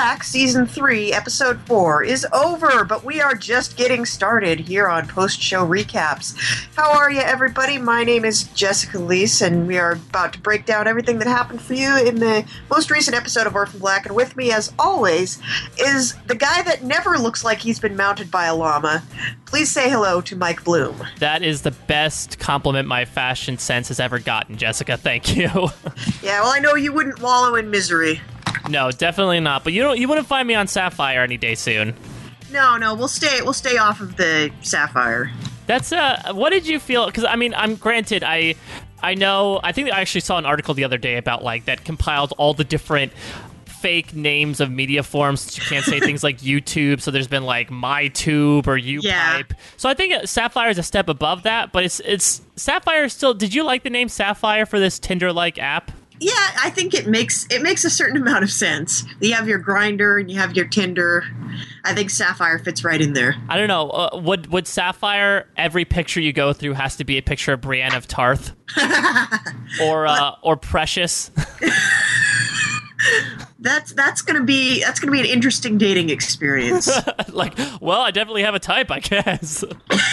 Black, Season 3, Episode 4 is over, but we are just getting started here on Post-Show Recaps. How are you, everybody? My name is Jessica Leese, and we are about to break down everything that happened for you in the most recent episode of Orphan Black, and with me, as always, is the guy that never looks like he's been mounted by a llama. Please say hello to Mike Bloom. That is the best compliment my fashion sense has ever gotten, Jessica. Thank you. Yeah, well, I know you wouldn't wallow in misery. No, definitely not. But you wouldn't find me on Sapphire any day soon. No, we'll stay off of the Sapphire. That's what did you feel? Because I think I actually saw an article the other day about like that compiled all the different fake names of media forms. You can't say things like YouTube, so there's been like MyTube or UPipe. Yeah. So I think Sapphire is a step above that, but it's Sapphire still. Did you like the name Sapphire for this Tinder-like app? Yeah, I think it makes a certain amount of sense. You have your Grindr and you have your Tinder. I think Sapphire fits right in there. I don't know. Would Sapphire, every picture you go through has to be a picture of Brienne of Tarth? or Precious? That's gonna be an interesting dating experience. I definitely have a type, I guess.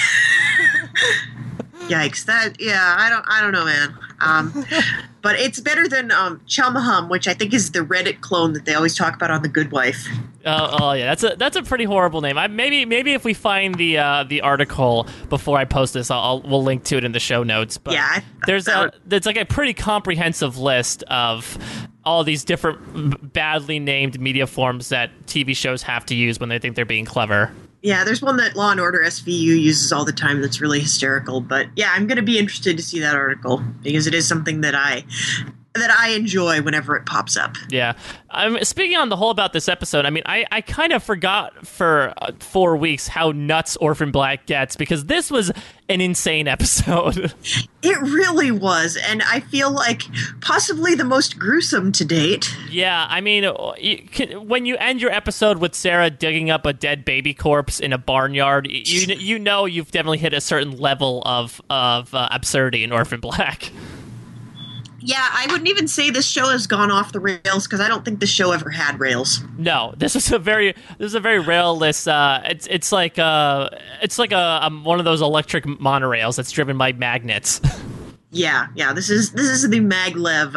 Yikes! I don't know, man. But it's better than Chelmaham, which I think is the Reddit clone that they always talk about on The Good Wife. Oh yeah, that's a pretty horrible name. Maybe if we find the article before I post this, we'll link to it in the show notes. But yeah, it's like a pretty comprehensive list of all these different badly named media forms that TV shows have to use when they think they're being clever. Yeah, there's one that Law & Order SVU uses all the time that's really hysterical. But yeah, I'm going to be interested to see that article because it is something that I enjoy whenever it pops up. Yeah. Speaking on the whole about this episode, I kind of forgot for 4 weeks how nuts Orphan Black gets because this was an insane episode. It really was, and I feel like possibly the most gruesome to date. Yeah, when you end your episode with Sarah digging up a dead baby corpse in a barnyard, you know you've definitely hit a certain level of absurdity in Orphan Black. Yeah, I wouldn't even say this show has gone off the rails because I don't think this show ever had rails. No, this is a very railless. It's like one of those electric monorails that's driven by magnets. Yeah. This is the maglev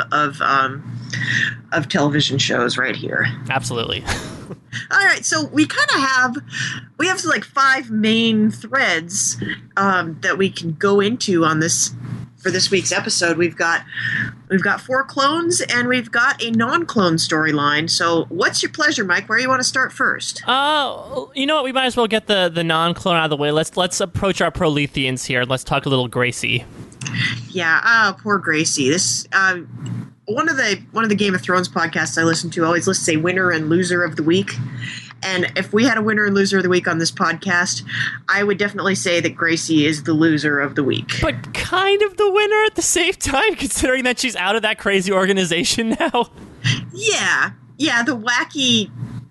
of television shows right here. Absolutely. All right, so we have like 5 main threads that we can go into on this. For this week's episode, we've got 4 clones and we've got a non-clone storyline. So, what's your pleasure, Mike? Where do you want to start first? You know what? We might as well get the non-clone out of the way. Let's approach our Proletheans here and let's talk a little Gracie. Yeah, poor Gracie. This one of the Game of Thrones podcasts I listen to always lists a winner and loser of the week. And if we had a winner and loser of the week on this podcast, I would definitely say that Gracie is the loser of the week. But kind of the winner at the same time, considering that she's out of that crazy organization now. Yeah, the wacky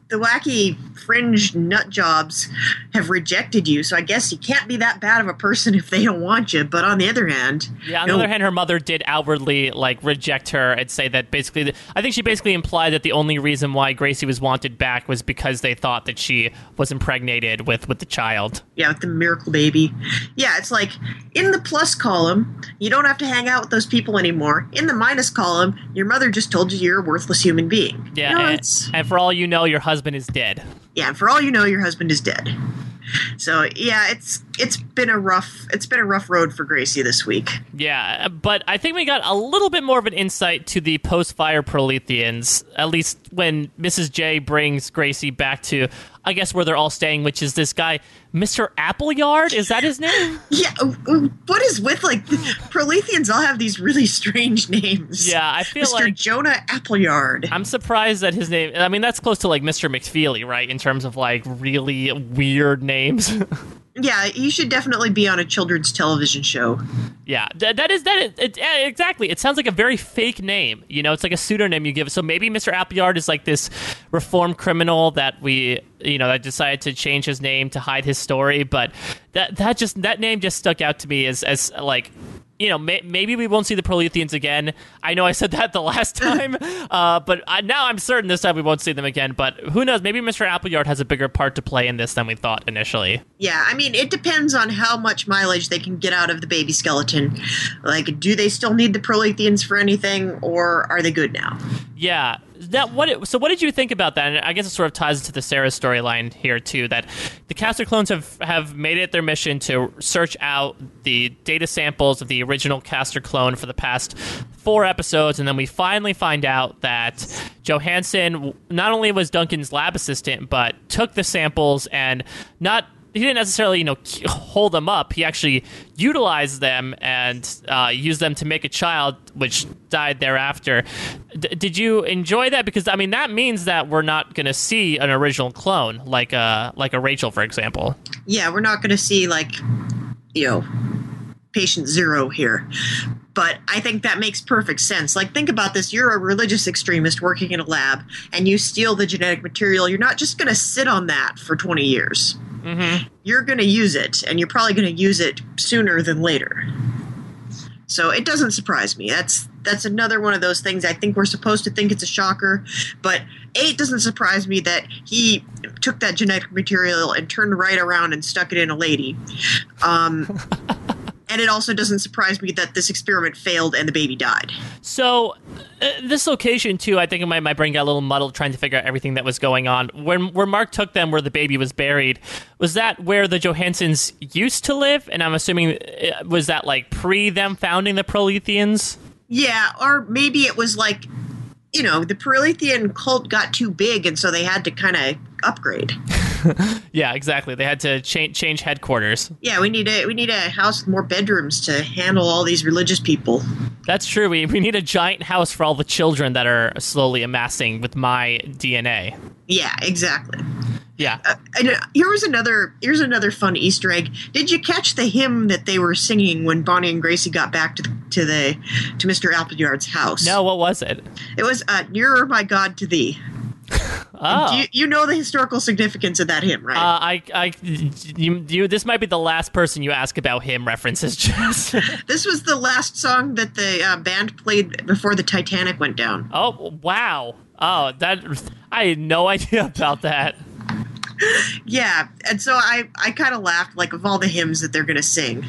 fringe nut jobs have rejected you, so I guess you can't be that bad of a person if they don't want you. But on the other hand... Yeah, on the other hand, her mother did outwardly, reject her and say that basically... I think she basically implied that the only reason why Gracie was wanted back was because they thought that she was impregnated with the child. Yeah, with the miracle baby. Yeah, it's like, in the plus column, you don't have to hang out with those people anymore. In the minus column, your mother just told you you're a worthless human being. Yeah, and for all you know, your husband is dead. Yeah, and for all you know, your husband is dead. So yeah, it's been a rough road for Gracie this week. Yeah, but I think we got a little bit more of an insight to the post-fire Proletheans, at least when Mrs. J brings Gracie back to, I guess, where they're all staying, which is this guy, Mr. Appleyard? Is that his name? Yeah, what is with, Proletheans all have these really strange names. Yeah, I feel Mr. Jonah Appleyard. I'm surprised that his name, that's close to, Mr. McFeely, right, in terms of, really weird names. Yeah, he should definitely be on a children's television show. Yeah, exactly. It sounds like a very fake name. It's like a pseudonym you give. So maybe Mr. Appleyard is like this reformed criminal that that decided to change his name to hide his story. But that name just stuck out to me as maybe we won't see the Proletheans again. I know I said that the last time, but now I'm certain this time we won't see them again. But who knows? Maybe Mr. Appleyard has a bigger part to play in this than we thought initially. Yeah, I mean, it depends on how much mileage they can get out of the baby skeleton. Like, do they still need the Proletheans for anything, or are they good now? Yeah. So what did you think about that? And I guess it sort of ties into the Sarah storyline here, too, that the Castor clones have made it their mission to search out the data samples of the original Castor clone for the past 4 episodes, and then we finally find out that Johansson not only was Duncan's lab assistant, but took the samples and he didn't necessarily, hold them up. He actually utilized them and used them to make a child, which died thereafter. Did you enjoy that? Because, I mean, that means that we're not going to see an original clone, like a Rachel, for example. Yeah, we're not going to see, patient 0 here. But I think that makes perfect sense. Like, think about this. You're a religious extremist working in a lab, and you steal the genetic material. You're not just going to sit on that for 20 years. Mm-hmm. You're going to use it, and you're probably going to use it sooner than later. So it doesn't surprise me. That's another one of those things. I think we're supposed to think it's a shocker, but it doesn't surprise me that he took that genetic material and turned right around and stuck it in a lady. And it also doesn't surprise me that this experiment failed and the baby died. So, this location, too, I think my brain got a little muddled trying to figure out everything that was going on. Where Mark took them, where the baby was buried, was that where the Johansons used to live? And I'm assuming, was that, pre them founding the Proletheans? Yeah, or maybe it was the Prolethean cult got too big, and so they had to kind of upgrade. Yeah, exactly. They had to change headquarters. Yeah, we need a house with more bedrooms to handle all these religious people. That's true. We need a giant house for all the children that are slowly amassing with my DNA. Yeah, exactly. Yeah. Here's another fun Easter egg. Did you catch the hymn that they were singing when Bonnie and Gracie got back to Mr. Appleyard's house? No, what was it? It was "Nearer, My God, to Thee." Oh. You know the historical significance of that hymn, right? This might be the last person you ask about hymn references, Jess. This was the last song that the band played before the Titanic went down. Oh, wow. Oh, I had no idea about that. Yeah, and so I kind of laughed, of all the hymns that they're going to sing.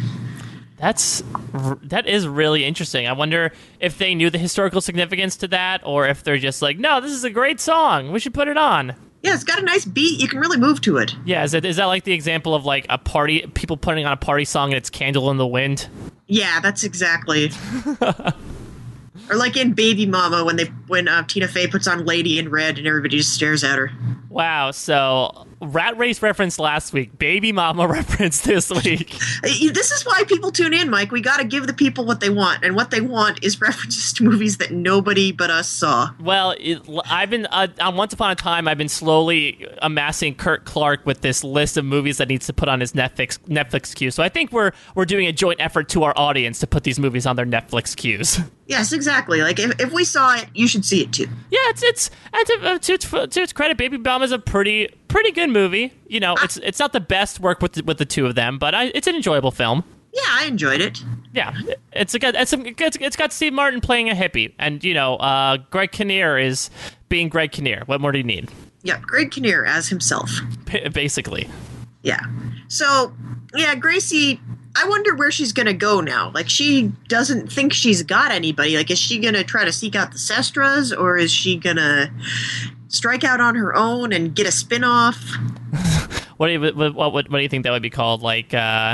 That is really interesting. I wonder if they knew the historical significance to that, or if they're just no, this is a great song, we should put it on. Yeah, it's got a nice beat. You can really move to it. Yeah, is that the example of a party, people putting on a party song and it's Candle in the Wind? Yeah, that's exactly. Or in Baby Mama when Tina Fey puts on Lady in Red and everybody just stares at her. Wow, so Rat Race reference last week, Baby Mama reference this week. This is why people tune in, Mike. We got to give the people what they want, and what they want is references to movies that nobody but us saw. Well, I've been on Once Upon a Time. I've been slowly amassing Kurt Clark with this list of movies that needs to put on his Netflix queue. So I think we're doing a joint effort to our audience to put these movies on their Netflix queues. Yes, exactly. If we saw it, you should see it too. Yeah, to its credit, Baby Mama's a pretty good movie. It's not the best work with the two of them, but it's an enjoyable film. Yeah, I enjoyed it. Yeah, it's got Steve Martin playing a hippie, and Greg Kinnear is being Greg Kinnear. What more do you need? Yeah, Greg Kinnear as himself. Basically. Yeah. So, yeah, Gracie, I wonder where she's going to go now. She doesn't think she's got anybody. Is she going to try to seek out the Sestras, or is she going to strike out on her own and get a spin-off? What do you think that would be called? We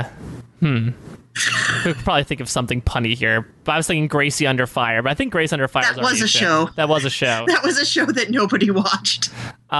could probably think of something punny here. But I was thinking Gracie Under Fire, but I think Grace Under Fire was a show. That was a show. That was a show that nobody watched.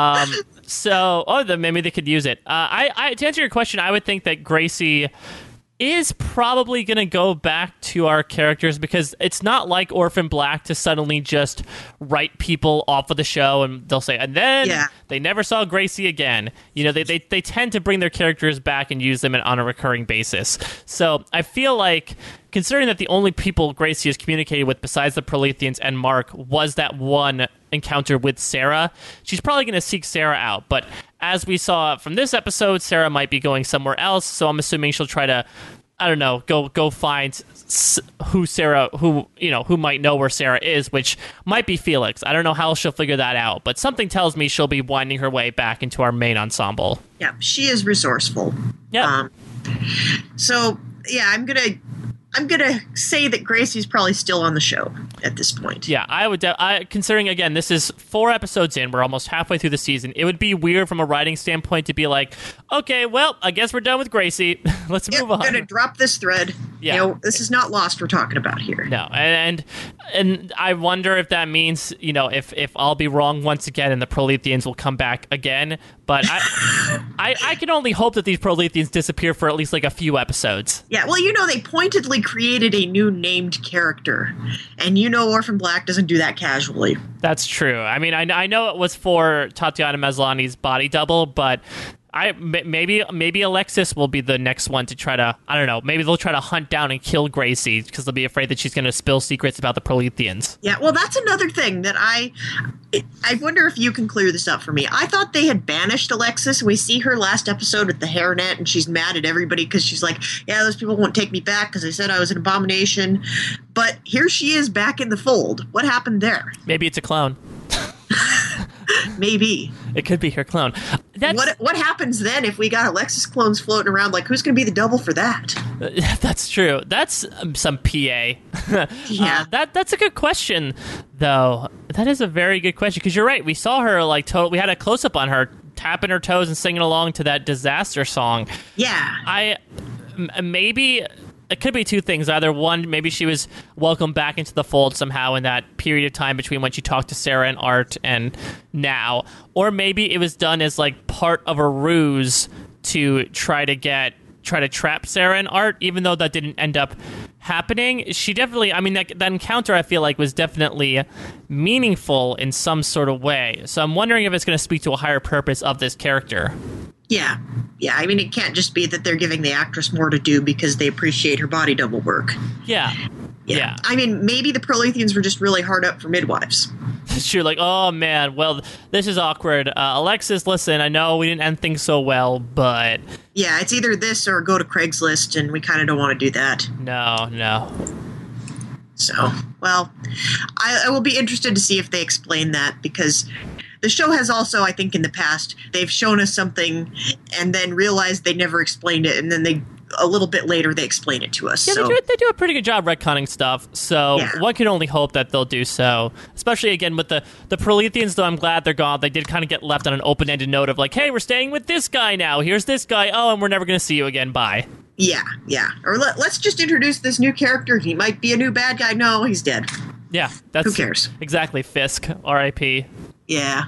Then maybe they could use it. To answer your question, I would think that Gracie is probably going to go back to our characters, because it's not like Orphan Black to suddenly just write people off of the show and they'll say, and then they never saw Gracie again. They tend to bring their characters back and use them on a recurring basis. So I feel like, considering that the only people Gracie has communicated with besides the Proletheans and Mark was that one encounter with Sarah, she's probably going to seek Sarah out. But as we saw from this episode, Sarah might be going somewhere else, so I'm assuming she'll try to I don't know, go find who might know where Sarah is, which might be Felix. I don't know how she'll figure that out, but something tells me she'll be winding her way back into our main ensemble. Yeah, she is resourceful. Yeah. So yeah, I'm gonna say that Gracie's probably still on the show at this point. Yeah, I would. Considering again, this is 4 episodes in, we're almost halfway through the season. It would be weird from a writing standpoint to be like, okay, well, I guess we're done with Gracie. Let's move on. We're gonna drop this thread. Yeah, this is not Lost we're talking about here. No, and I wonder if that means if I'll be wrong once again and the Proletheans will come back again. But I can only hope that these Proletheans disappear for at least like a few episodes. Yeah, well, they pointedly created a new named character, and Orphan Black doesn't do that casually. That's true. I mean, I know it was for Tatiana Maslany's body double, but maybe Alexis will be the next one to try to, I don't know, maybe they'll try to hunt down and kill Gracie because they'll be afraid that she's going to spill secrets about the Proletheans. Yeah, well, that's another thing that I wonder if you can clear this up for me. I thought they had banished Alexis. We see her last episode with the hairnet, and she's mad at everybody because she's like, yeah, those people won't take me back because they said I was an abomination. But here she is back in the fold. What happened there? Maybe it's a clone. Maybe. It could be her clone. What happens then if we got Alexis clones floating around? Like, who's going to be the double for that? That's true. That's some PA. Yeah. That's a good question, though. That is a very good question, because you're right. We saw her, we had a close-up on her, tapping her toes and singing along to that Disaster song. Yeah. Maybe... It could be two things. Either one, maybe she was welcomed back into the fold somehow in that period of time between when she talked to Sarah and Art and now. Or maybe it was done as part of a ruse to try to trap Sarah and Art, even though that didn't end up happening. She definitely, that encounter I feel like was definitely meaningful in some sort of way. So I'm wondering if it's going to speak to a higher purpose of this character. Yeah. Yeah, it can't just be that they're giving the actress more to do because they appreciate her body double work. Yeah. Maybe the Proletheans were just really hard up for midwives. Sure, oh man, well, this is awkward. Alexis, listen, I know we didn't end things so well, but... Yeah, it's either this or go to Craigslist, and we kind of don't want to do that. No. So, well, I will be interested to see if they explain that, because... The show has also, I think, in the past, they've shown us something and then realized they never explained it, and then a little bit later, they explain it to us. Yeah, so. They do a pretty good job retconning stuff, so one can only hope that they'll do so. Especially, again, with the Proletheans, though I'm glad they're gone. They did kind of get left on an open-ended note of hey, we're staying with this guy now. Here's this guy. Oh, and we're never going to see you again. Bye. Yeah. Or let's just introduce this new character. He might be a new bad guy. No, he's dead. Yeah. Who cares? Exactly. Fisk. R.I.P. Yeah,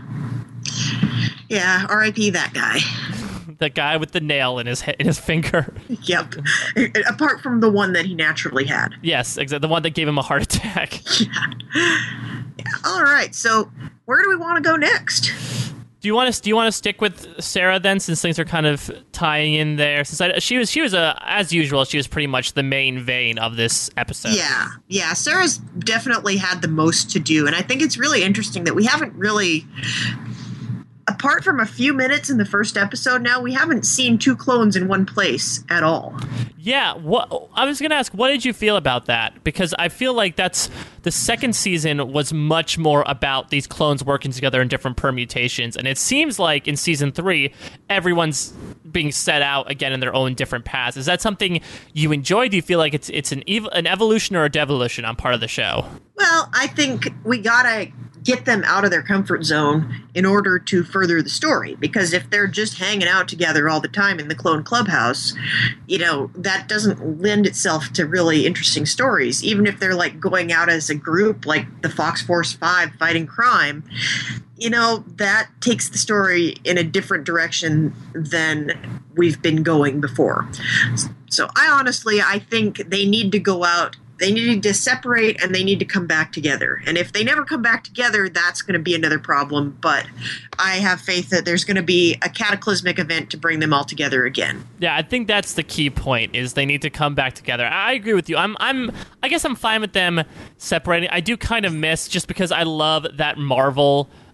R.I.P. that guy. The guy with the nail in his finger. Yep. Apart from the one that he naturally had. Yes, exactly. The one that gave him a heart attack. Yeah. All right. So, where do we want to go next? Do you want to stick with Sarah then, since things are kind of tying in there? Since she was as usual, she was pretty much the main vein of this episode. Yeah. Sarah's definitely had the most to do, and I think it's really interesting that we haven't really, apart from a few minutes in the first episode, now we haven't seen two clones in one place at all. Yeah, I was going to ask, what did you feel about that? Because I feel like the second season was much more about these clones working together in different permutations, and it seems like in season 3, everyone's being set out again in their own different paths. Is that something you enjoy? Do you feel like it's an evolution or a devolution on part of the show? Well, I think we gotta get them out of their comfort zone in order to further the story. Because if they're just hanging out together all the time in the clone clubhouse, that doesn't lend itself to really interesting stories. Even if they're going out as a group, like the Fox Force 5 fighting crime, that takes the story in a different direction than we've been going before. So I think they need to go out. They need to separate, and they need to come back together. And if they never come back together, that's going to be another problem. But I have faith that there's going to be a cataclysmic event to bring them all together again. Yeah, I think that's the key point, is they need to come back together. I agree with you. I guess I'm fine with them separating. I do kind of miss, just because I love that Marvel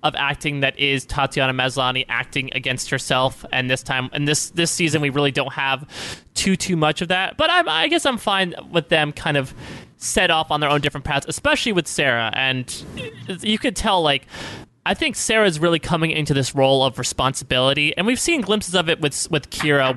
of acting that is Tatiana Maslany acting against herself, and this time, and this season, we really don't have too much of that. But I guess I'm fine with them kind of set off on their own different paths, especially with Sarah. And you could tell, like, I think Sarah's really coming into this role of responsibility, and we've seen glimpses of it with Kira,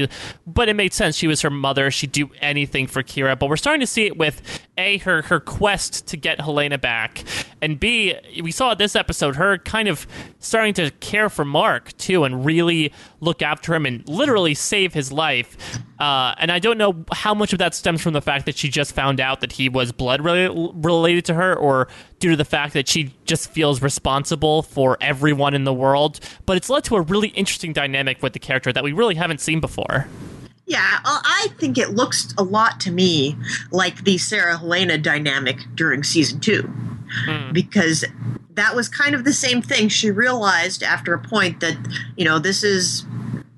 but it made sense. She was her mother; she'd do anything for Kira. But we're starting to see it with A, her quest to get Helena back, and B, we saw this episode her kind of starting to care for Mark too, and really look after him and literally save his life. And I don't know how much of that stems from the fact that she just found out that he was blood related to her, or due to the fact that she just feels responsible for everyone in the world. But it's led to a really interesting dynamic with the character that we really haven't seen before. Yeah, I think it looks a lot to me like the Sarah-Helena dynamic during season 2. Because that was kind of the same thing. She realized after a point that, this is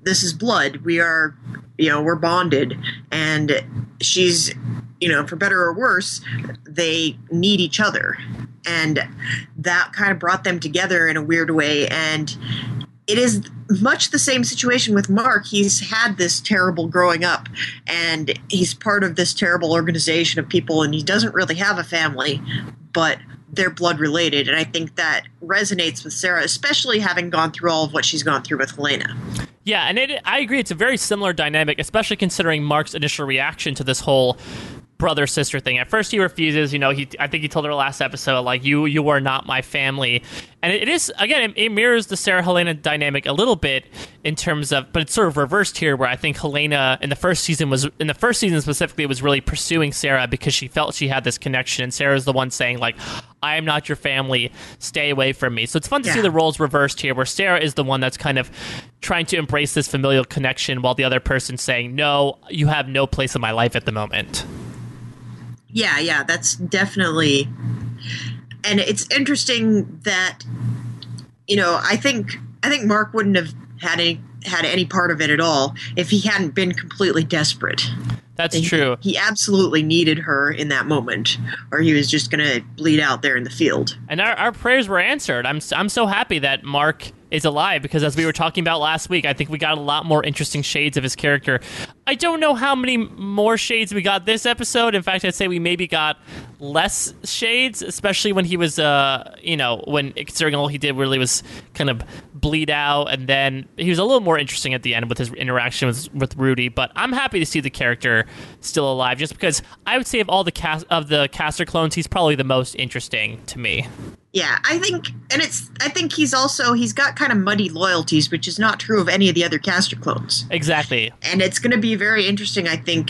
blood. We are, we're bonded. And she's, for better or worse, they need each other. And that kind of brought them together in a weird way. And it is much the same situation with Mark. He's had this terrible growing up, and he's part of this terrible organization of people, and he doesn't really have a family, but they're blood related. And I think that resonates with Sarah, especially having gone through all of what she's gone through with Helena. Yeah, and I agree. It's a very similar dynamic, especially considering Mark's initial reaction to this whole brother-sister thing. At first he refuses, I think he told her last episode, like, you are not my family. And it is, again, it mirrors the Sarah-Helena dynamic a little bit in terms of, but it's sort of reversed here, where I think Helena in the first season specifically was really pursuing Sarah because she felt she had this connection, and Sarah's the one saying, like, I am not your family, stay away from me. So it's fun to see the roles reversed here, where Sarah is the one that's kind of trying to embrace this familial connection, while the other person's saying, no, you have no place in my life at the moment. Yeah, that's definitely, and it's interesting that, I think Mark wouldn't have had any part of it at all if he hadn't been completely desperate. That's true. He absolutely needed her in that moment, or he was just going to bleed out there in the field. And our prayers were answered. I'm so happy that Mark is alive, because as we were talking about last week, I think we got a lot more interesting shades of his character. I don't know how many more shades we got this episode. In fact, I'd say we maybe got less shades, especially when he was, when considering all he did really was kind of bleed out, and then he was a little more interesting at the end with his interaction with Rudy. But I'm happy to see the character still alive, just because I would say of all the caster clones, he's probably the most interesting to me. Yeah, I think he's got kind of muddy loyalties, which is not true of any of the other caster clones. Exactly. And it's going to be very interesting, I think.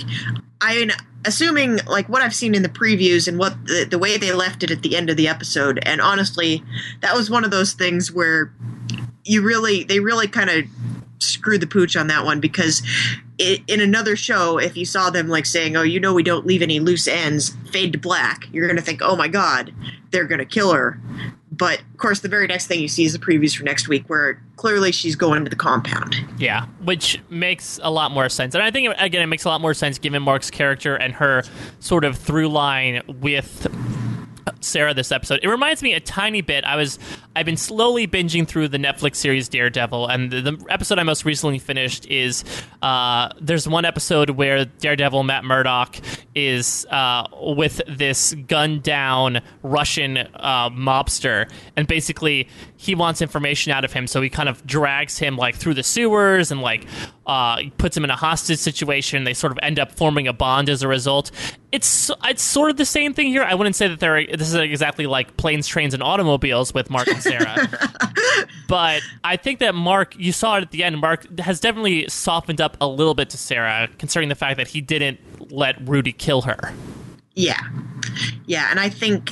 Assuming, like, what I've seen in the previews and what the way they left it at the end of the episode, and honestly, that was one of those things where they really kind of screwed the pooch on that one, because in another show, if you saw them like saying, oh, we don't leave any loose ends, fade to black, you're going to think, oh my God, they're going to kill her. But of course, the very next thing you see is the previews for next week, where clearly she's going to the compound. Yeah, which makes a lot more sense. And I think, again, it makes a lot more sense given Mark's character and her sort of through line with Sarah this episode. It reminds me a tiny bit. I've been slowly binging through the Netflix series Daredevil, and the episode I most recently finished is there's one episode where Daredevil Matt Murdock is with this gunned down Russian mobster, and basically he wants information out of him, so he kind of drags him like through the sewers and like puts him in a hostage situation. They sort of end up forming a bond as a result. It's sort of the same thing here. I wouldn't say that this is exactly like Planes, Trains, and Automobiles with Mark and Sarah. But I think that Mark, you saw it at the end, Mark has definitely softened up a little bit to Sarah, considering the fact that he didn't let Rudy kill her. Yeah, and I think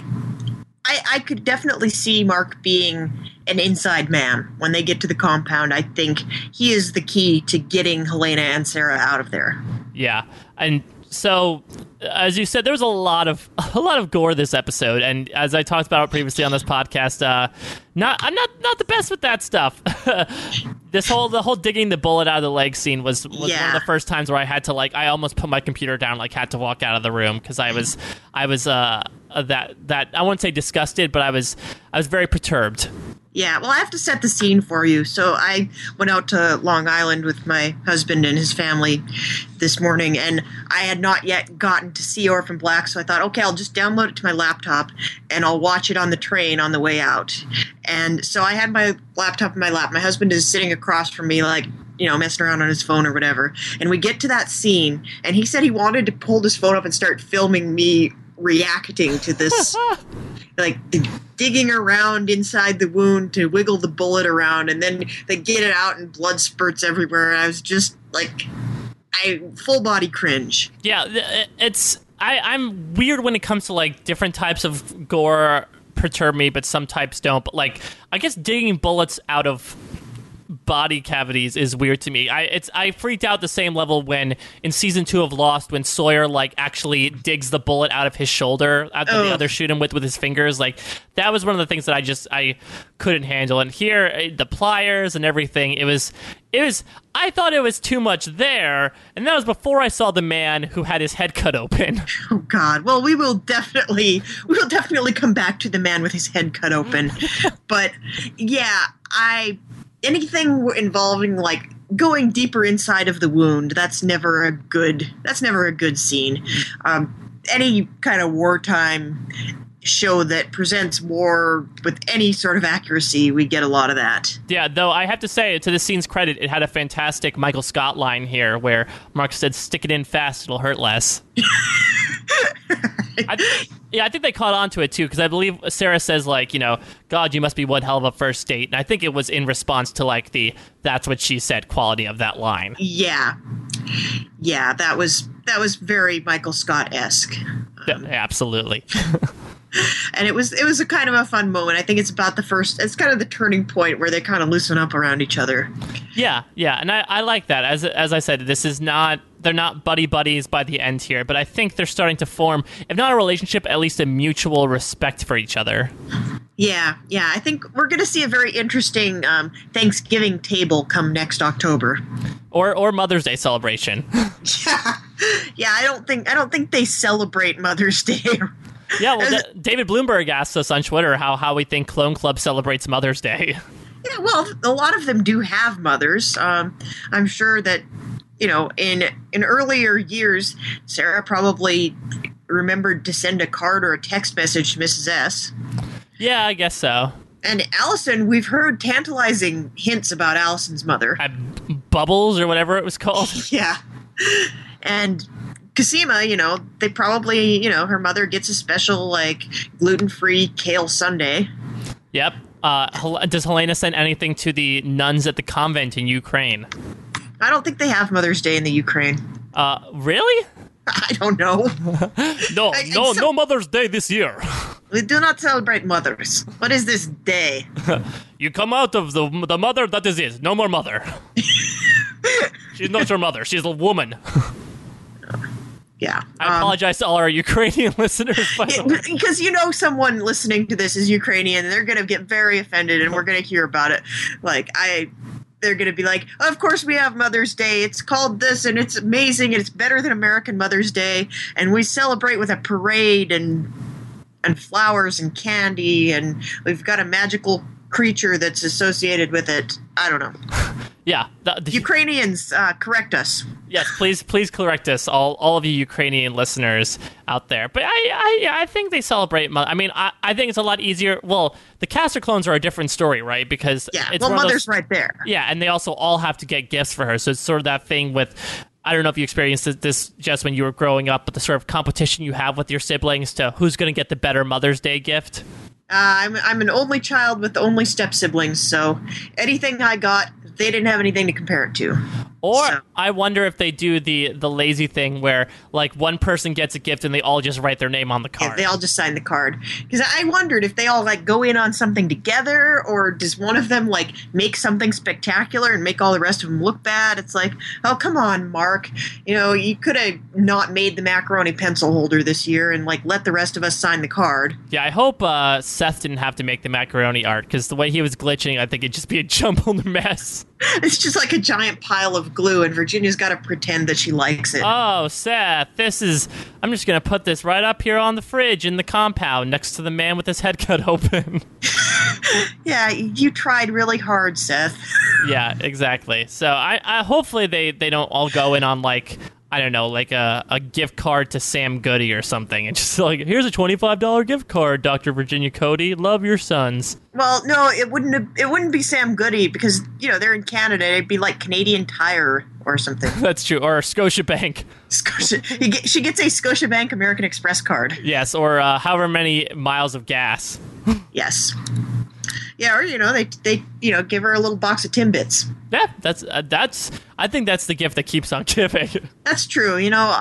I could definitely see Mark being an inside man when they get to the compound. I think he is the key to getting Helena and Sarah out of there. Yeah, and so, as you said, there was a lot of gore this episode, and as I talked about previously on this podcast, I'm not the best with that stuff. The whole digging the bullet out of the leg scene was one of the first times where I had to I almost put my computer down, had to walk out of the room, because I was that I wouldn't say disgusted, but I was very perturbed. Yeah, well, I have to set the scene for you. So I went out to Long Island with my husband and his family this morning, and I had not yet gotten to see Orphan Black, so I thought, okay, I'll just download it to my laptop, and I'll watch it on the train on the way out. And so I had my laptop in my lap. My husband is sitting across from me, like, messing around on his phone or whatever. And we get to that scene, and he said he wanted to pull his phone up and start filming me reacting to this, like digging around inside the wound to wiggle the bullet around, and then they get it out and blood spurts everywhere. I was just like, full body cringe. Yeah, I'm weird when it comes to like different types of gore perturb me, but some types don't. But like, I guess digging bullets out of body cavities is weird to me. I freaked out the same level when in season 2 of Lost, when Sawyer like actually digs the bullet out of his shoulder after the other shoot him with his fingers. Like, that was one of the things that I couldn't handle. And here, the pliers and everything, it was I thought it was too much there, and that was before I saw the man who had his head cut open. Oh God. Well, we will definitely come back to the man with his head cut open. But yeah, anything involving like going deeper inside of the wound, that's never a good scene. Any kind of wartime show that presents war with any sort of accuracy, we get a lot of that. Yeah, though I have to say, to the scene's credit, it had a fantastic Michael Scott line here where Mark said, "Stick it in fast, it'll hurt less." I think they caught on to it, too, because I believe Sarah says, like, God, you must be one hell of a first date. And I think it was in response to, like, that's what she said quality of that line. Yeah. Yeah, that was very Michael Scott-esque. Yeah, absolutely. And it was a kind of a fun moment. I think it's about it's kind of the turning point where they kind of loosen up around each other. Yeah, and I like that. As I said, they're not buddies by the end here, but I think they're starting to form, if not a relationship, at least a mutual respect for each other. Yeah, I think we're going to see a very interesting Thanksgiving table come next October. Or Mother's Day celebration. Yeah, I don't think they celebrate Mother's Day. Yeah, well, David Bloomberg asked us on Twitter how we think Clone Club celebrates Mother's Day. Yeah, well, a lot of them do have mothers. I'm sure that, in earlier years, Sarah probably remembered to send a card or a text message to Mrs. S. Yeah, I guess so. And Allison, we've heard tantalizing hints about Allison's mother. Bubbles or whatever it was called. Yeah. And Cosima, they probably, her mother gets a special, like, gluten-free kale sundae. Yep. Does Helena send anything to the nuns at the convent in Ukraine? I don't think they have Mother's Day in the Ukraine. Really? I don't know. No Mother's Day this year. We do not celebrate mothers. What is this day? You come out of the mother, that is it. No more mother. She's not your mother. She's a woman. Yeah. I apologize to all our Ukrainian listeners. Because someone listening to this is Ukrainian, and they're going to get very offended, and we're going to hear about it. They're going to be like, of course we have Mother's Day. It's called this, and it's amazing, and it's better than American Mother's Day, and we celebrate with a parade and flowers and candy, and we've got a magical creature that's associated with it. I don't know. Yeah. Ukrainians, correct us. Yes, please correct us, all of you Ukrainian listeners out there. But I think they celebrate. I think it's a lot easier. Well, the Castor clones are a different story, right? Because Mother's right there. Yeah, and they also all have to get gifts for her. So it's sort of that thing with, I don't know if you experienced this just when you were growing up, but the sort of competition you have with your siblings to who's going to get the better Mother's Day gift. I'm an only child with only step siblings, so anything I got, they didn't have anything to compare it to. Or I wonder if they do the lazy thing where, like, one person gets a gift and they all just write their name on the card. Yeah, they all just sign the card. Because I wondered if they all, like, go in on something together, or does one of them, like, make something spectacular and make all the rest of them look bad? It's like, oh, come on, Mark. You could have not made the macaroni pencil holder this year and, like, let the rest of us sign the card. Yeah, I hope Seth didn't have to make the macaroni art, because the way he was glitching, I think it'd just be a jumbled mess. It's just like a giant pile of glue, and Virginia's got to pretend that she likes it. Oh, Seth, I'm just going to put this right up here on the fridge in the compound next to the man with his head cut open. Yeah, you tried really hard, Seth. Yeah, exactly. So I hopefully they don't all go in on like, I don't know, like a gift card to Sam Goody or something, and just like, here's a $25 gift card, Dr. Virginia Cody. Love your sons. Well, no, it wouldn't be Sam Goody because they're in Canada. It'd be like Canadian Tire or something. That's true. Or Scotiabank. She gets a Scotiabank American Express card. Yes, or however many miles of gas. Yes. Yeah, or they give her a little box of Timbits. Yeah, that's I think that's the gift that keeps on giving. That's true.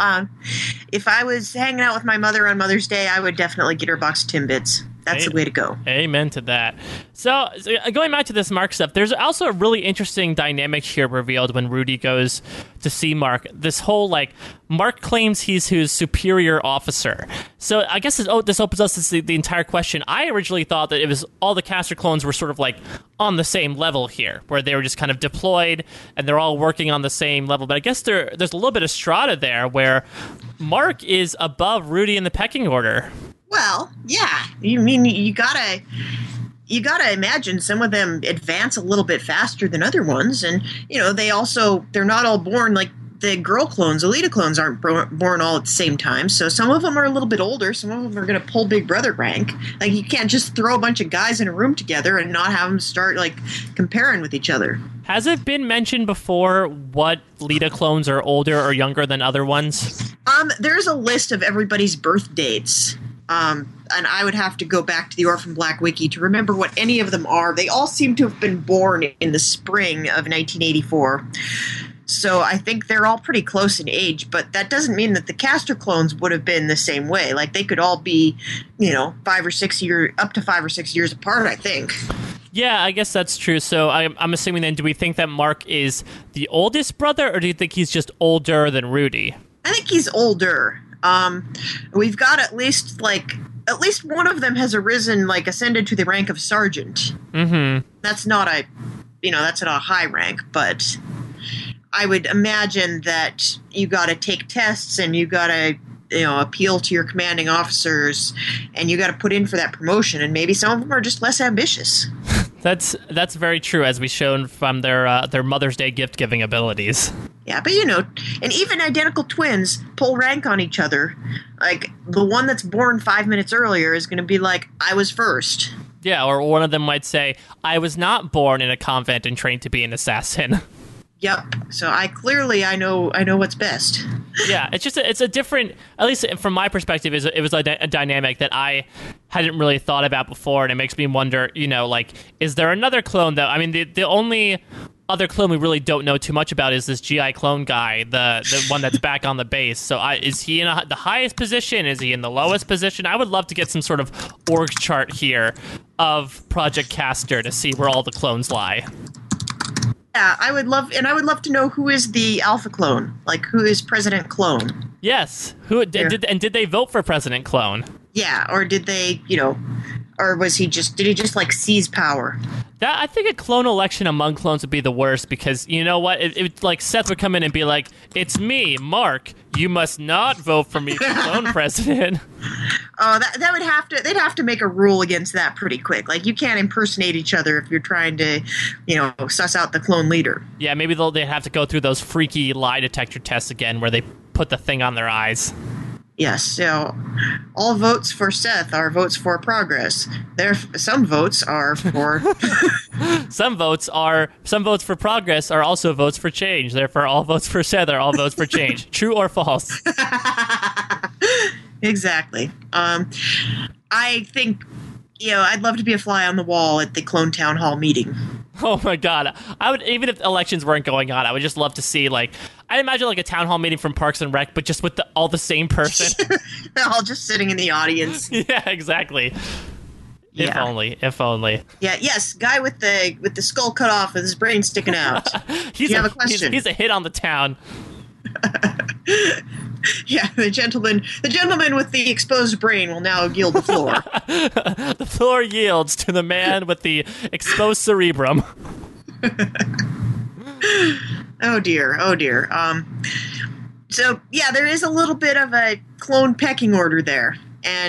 If I was hanging out with my mother on Mother's Day, I would definitely get her a box of Timbits. That's the way to go. Amen to that. So going back to this Mark stuff, there's also a really interesting dynamic here revealed when Rudy goes to see Mark. This whole, like, Mark claims he's his superior officer. So I guess this opens us to the entire question. I originally thought that it was all the Castor clones were sort of like on the same level here, where they were just kind of deployed and they're all working on the same level. But I guess there's a little bit of strata there where Mark is above Rudy in the pecking order. Well, yeah. You gotta imagine some of them advance a little bit faster than other ones, and they're not all born like the girl clones. Elita clones aren't born all at the same time, so some of them are a little bit older. Some of them are going to pull Big Brother rank. Like, you can't just throw a bunch of guys in a room together and not have them start like comparing with each other. Has it been mentioned before what Lita clones are older or younger than other ones? There's a list of everybody's birth dates. And I would have to go back to the Orphan Black Wiki to remember what any of them are. They all seem to have been born in the spring of 1984. So I think they're all pretty close in age, but that doesn't mean that the Castor clones would have been the same way. Like, they could all be, 5 or 6 years, up to 5 or 6 years apart, I think. Yeah, I guess that's true. So I'm assuming then, do we think that Mark is the oldest brother, or do you think he's just older than Rudy? I think he's older. We've got at least one of them has ascended to the rank of sergeant. Mm-hmm. That's not a high rank, but I would imagine that you got to take tests and you got to, appeal to your commanding officers, and you got to put in for that promotion. And maybe some of them are just less ambitious. That's very true, as we've shown from their Mother's Day gift giving abilities. Yeah, but and even identical twins pull rank on each other. Like, the one that's born 5 minutes earlier is going to be like, I was first. Yeah, or one of them might say, I was not born in a convent and trained to be an assassin. Yep. So I know what's best. Yeah, it's a different, at least from my perspective, it was a dynamic that I hadn't really thought about before, and it makes me wonder, is there another clone though? I mean, the only other clone we really don't know too much about is this GI clone guy, the one that's back on the base. So is he in the highest position? Is he in the lowest position? I would love to get some sort of org chart here of Project Castor to see where all the clones lie. Yeah, I would love to know who is the Alpha clone, like who is President Clone. Yes, did they vote for President Clone? Yeah, or did they, or did he just like seize power? That, I think a clone election among clones would be the worst, because you know what? It like Seth would come in and be like, "It's me, Mark. You must not vote for me for clone president." Oh, that would have to. They'd have to make a rule against that pretty quick. Like, you can't impersonate each other if you're trying to, suss out the clone leader. Yeah, maybe they'd have to go through those freaky lie detector tests again, where they put the thing on their eyes. Yes, so all votes for Seth are votes for progress. Some votes are for some votes for progress are also votes for change. Therefore, all votes for Seth are all votes for change. True or false? Exactly. I think, I'd love to be a fly on the wall at the Clone Town Hall meeting. Oh my god. I would, even if elections weren't going on, I would just love to see, I'd imagine a town hall meeting from Parks and Rec, but just with all the same person. All just sitting in the audience. Yeah, exactly. Yeah. If only. Yeah, yes, guy with the skull cut off with his brain sticking out. Do you have a question? He's a hit on the town. Yeah, the gentleman with the exposed brain will now yield the floor. The floor yields to the man with the exposed cerebrum. Oh dear. So yeah, there is a little bit of a clone pecking order there, and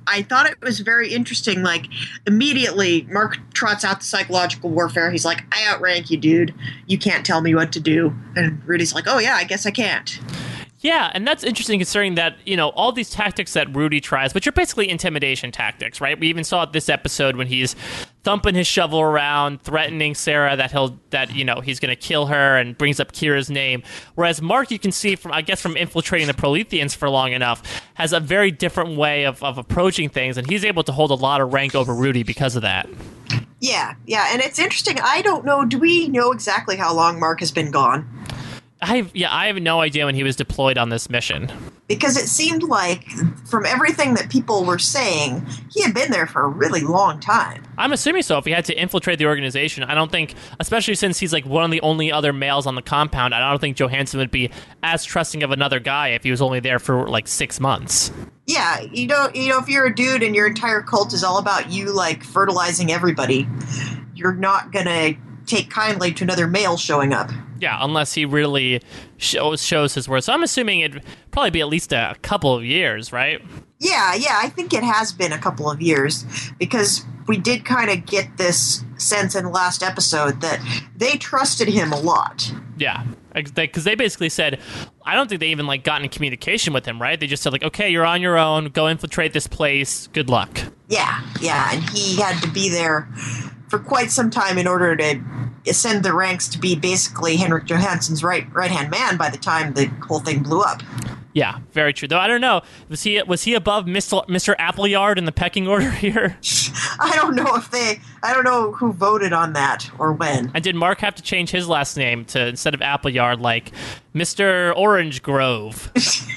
I thought it was very interesting. Like, immediately, Mark trots out the psychological warfare. He's like, I outrank you, dude. You can't tell me what to do. And Rudy's like, oh, yeah, I guess I can't. Yeah, and that's interesting considering that, all these tactics that Rudy tries, which are basically intimidation tactics, right? We even saw it this episode when he's thumping his shovel around, threatening Sarah that he's going to kill her and brings up Kira's name. Whereas Mark, you can see from infiltrating the Proletheans for long enough, has a very different way of approaching things, and he's able to hold a lot of rank over Rudy because of that. Yeah, and it's interesting. I don't know, do we know exactly how long Mark has been gone? I have no idea when he was deployed on this mission. Because it seemed like, from everything that people were saying, he had been there for a really long time. I'm assuming so. If he had to infiltrate the organization, I don't think, especially since he's like one of the only other males on the compound, I don't think Johansson would be as trusting of another guy if he was only there for like 6 months. Yeah, if you're a dude and your entire cult is all about you, like, fertilizing everybody, you're not gonna take kindly to another male showing up. Yeah, unless he really shows his worth. So I'm assuming it'd probably be at least a couple of years, right? Yeah, I think it has been a couple of years, because we did kind of get this sense in the last episode that they trusted him a lot. Yeah, because they basically said, I don't think they even got in communication with him, right? They just said okay, you're on your own, go infiltrate this place, good luck. Yeah, and he had to be there for quite some time in order to ascend the ranks to be basically Henrik Johansson's right-hand man by the time the whole thing blew up. Yeah, very true. Though I don't know, was he above Mr. Appleyard in the pecking order here? I don't know who voted on that or when. And did Mark have to change his last name to, instead of Appleyard, like Mr. Orange Grove?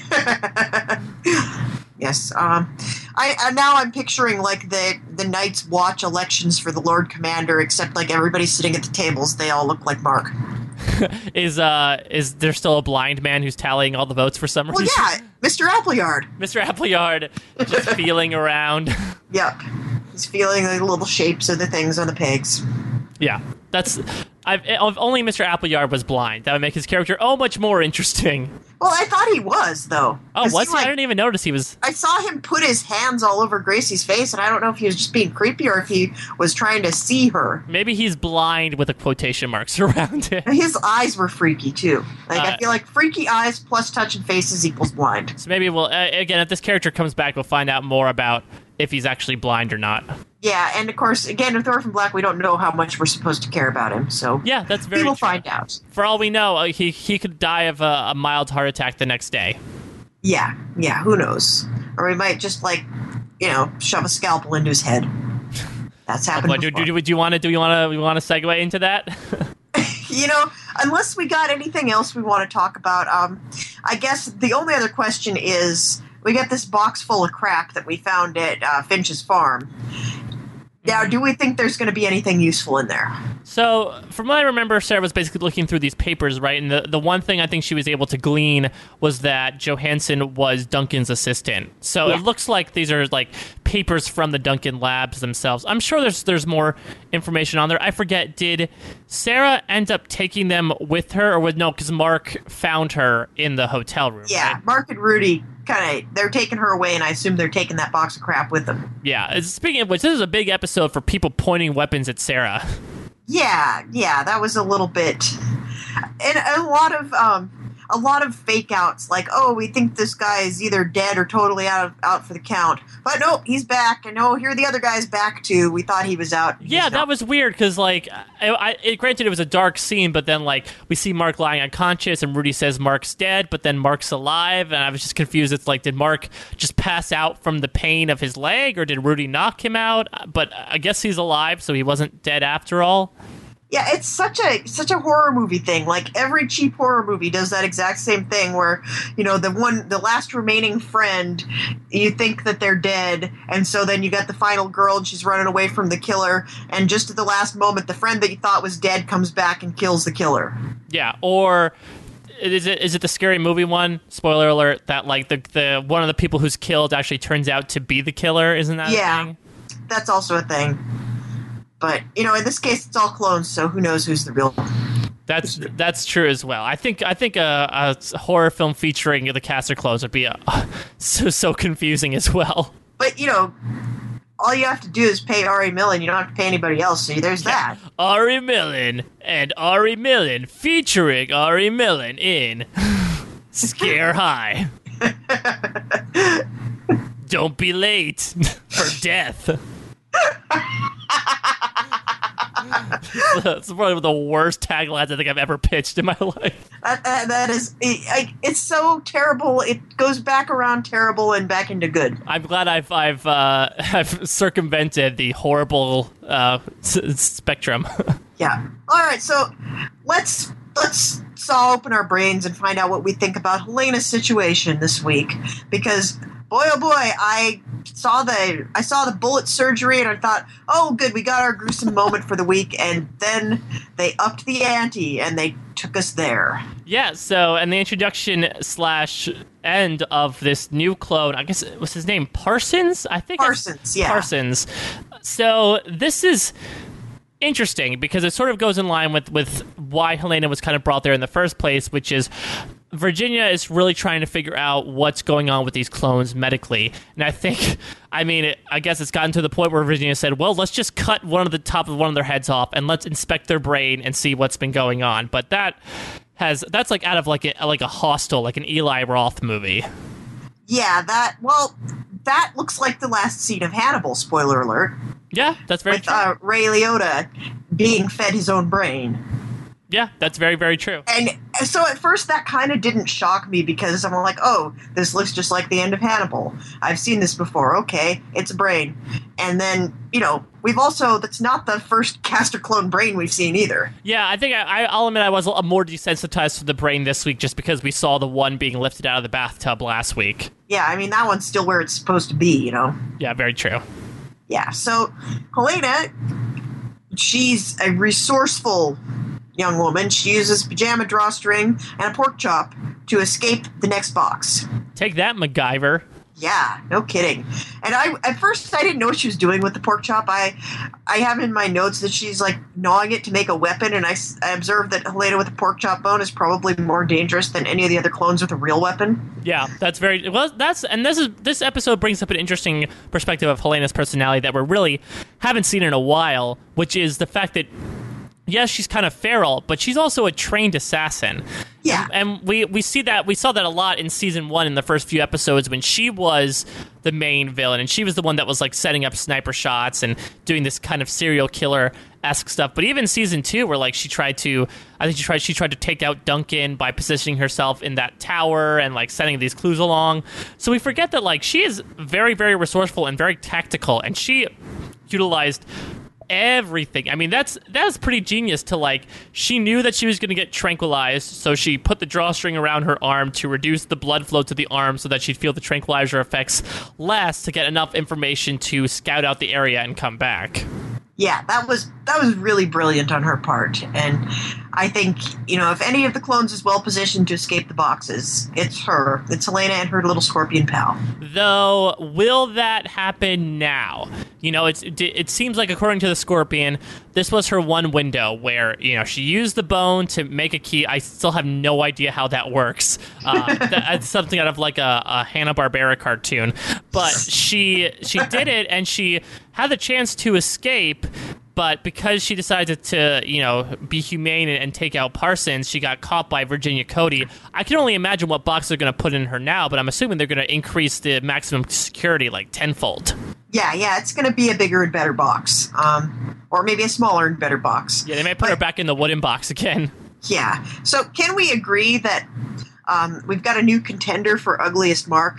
Yes. I'm picturing like the Night's Watch elections for the Lord Commander, except like everybody's sitting at the tables. They all look like Mark. Is there still a blind man who's tallying all the votes for some reason? Well, yeah, Mr. Appleyard. Mr. Appleyard just feeling around. Yep. He's feeling the little shapes of the things on the pegs. Yeah. If only Mr. Appleyard was blind. That would make his character much more interesting. Well, I thought he was, though. Oh, was he? I didn't even notice he was. I saw him put his hands all over Gracie's face, and I don't know if he was just being creepy or if he was trying to see her. Maybe he's blind with the quotation marks around it. His eyes were freaky, too. I feel like freaky eyes plus touching faces equals blind. So maybe again, if this character comes back, we'll find out more about if he's actually blind or not. Yeah, and of course, again, with Orphan Black, we don't know how much we're supposed to care about him, so yeah, that's very true. We'll find out. For all we know, he could die of a mild heart attack the next day. Yeah, who knows? Or we might just shove a scalpel into his head. That's happened before. Do we want to segue into that? Unless we got anything else we want to talk about, I guess the only other question is, we got this box full of crap that we found at Finch's farm. Now, do we think there's going to be anything useful in there? So, from what I remember, Sarah was basically looking through these papers, right? And the one thing I think she was able to glean was that Johansson was Duncan's assistant. So It looks like these are like papers from the Duncan labs themselves. I'm sure there's more information on there. I forget, did Sarah end up taking them with her, or no? Because Mark found her in the hotel room. Yeah, right? Mark and Rudy they're taking her away, and I assume they're taking that box of crap with them. Yeah, speaking of which, this is a big episode for people pointing weapons at Sarah. Yeah, that was a little bit, and a lot of fake outs, like, oh, we think this guy is either dead or totally out for the count. But nope, he's back. And here the other guy's back too. We thought he was out. Yeah, that was weird because, like, granted it was a dark scene, but then, like, we see Mark lying unconscious and Rudy says Mark's dead, but then Mark's alive. And I was just confused. It's like, did Mark just pass out from the pain of his leg, or did Rudy knock him out? But I guess he's alive, so he wasn't dead after all. Yeah, it's such a horror movie thing. Like, every cheap horror movie does that exact same thing where, the last remaining friend, you think that they're dead, and so then you got the final girl and she's running away from the killer, and just at the last moment, the friend that you thought was dead comes back and kills the killer. Yeah, or is it the Scary Movie one? Spoiler alert, that like the one of the people who's killed actually turns out to be the killer, isn't that a thing? That's also a thing. But, in this case, it's all clones, so who knows who's the real one. That's true as well. I think a horror film featuring the cast of clones would be so confusing as well. But, all you have to do is pay Ari Millen. You don't have to pay anybody else. So there's that. Ari Millen and Ari Millen featuring Ari Millen in Scare High. Don't be late for death. That's probably the worst taglines I think I've ever pitched in my life. That is, it's so terrible. It goes back around terrible and back into good. I'm glad I've circumvented the horrible spectrum. Yeah. All right. So let's all open our brains and find out what we think about Helena's situation this week, because boy oh boy, I saw the bullet surgery and I thought, oh good, we got our gruesome moment for the week, and then they upped the ante and they took us there. Yeah, so and the introduction / end of this new clone, I guess it was his name Parsons? I think Parsons, yeah. Parsons. So this is interesting because it sort of goes in line with why Helena was kind of brought there in the first place, which is Virginia is really trying to figure out what's going on with these clones medically. And I guess it's gotten to the point where Virginia said, well, let's just cut the top of one of their heads off and let's inspect their brain and see what's been going on. But that's like out of like a Hostel, like an Eli Roth movie. Yeah, that looks like the last scene of Hannibal, spoiler alert. Yeah, that's very true. With Ray Liotta being fed his own brain. Yeah, that's very, very true. And so at first that kind of didn't shock me because I'm like, oh, this looks just like the end of Hannibal. I've seen this before. Okay, it's a brain. And then, that's not the first caster clone brain we've seen either. Yeah, I think I'll admit I was more desensitized to the brain this week just because we saw the one being lifted out of the bathtub last week. Yeah, I mean, that one's still where it's supposed to be, Yeah, very true. Yeah, so Helena, she's a resourceful young woman. She uses pajama drawstring and a pork chop to escape the next box. Take that, MacGyver. Yeah, no kidding. And at first I didn't know what she was doing with the pork chop. I have in my notes that she's like gnawing it to make a weapon, and I observed that Helena with a pork chop bone is probably more dangerous than any of the other clones with a real weapon. Yeah, that's very well. This episode brings up an interesting perspective of Helena's personality that we really haven't seen in a while, which is the fact that, yes, she's kind of feral, but she's also a trained assassin. Yeah. And we saw that a lot in season 1 in the first few episodes when she was the main villain and she was the one that was like setting up sniper shots and doing this kind of serial killer-esque stuff. But even season 2 where like she tried to take out Duncan by positioning herself in that tower and like sending these clues along. So we forget that like she is very, very resourceful and very tactical, and she utilized everything. I mean, that's pretty genius to like, she knew that she was going to get tranquilized, so she put the drawstring around her arm to reduce the blood flow to the arm so that she'd feel the tranquilizer effects less to get enough information to scout out the area and come back. Yeah, that was really brilliant on her part. And I think, if any of the clones is well positioned to escape the boxes, it's her. It's Helena and her little scorpion pal. Though, will that happen now? It seems like, according to the scorpion, this was her one window where, she used the bone to make a key. I still have no idea how that works. That's something out of like a Hanna-Barbera cartoon. But she did it, and she had the chance to escape, but because she decided to, be humane and take out Parsons, she got caught by Virginia Cody. I can only imagine what box they're going to put in her now, but I'm assuming they're going to increase the maximum security like tenfold. Yeah, it's going to be a bigger and better box. Or maybe a smaller and better box. Yeah, they may put her back in the wooden box again. Yeah. So can we agree that we've got a new contender for ugliest Mark?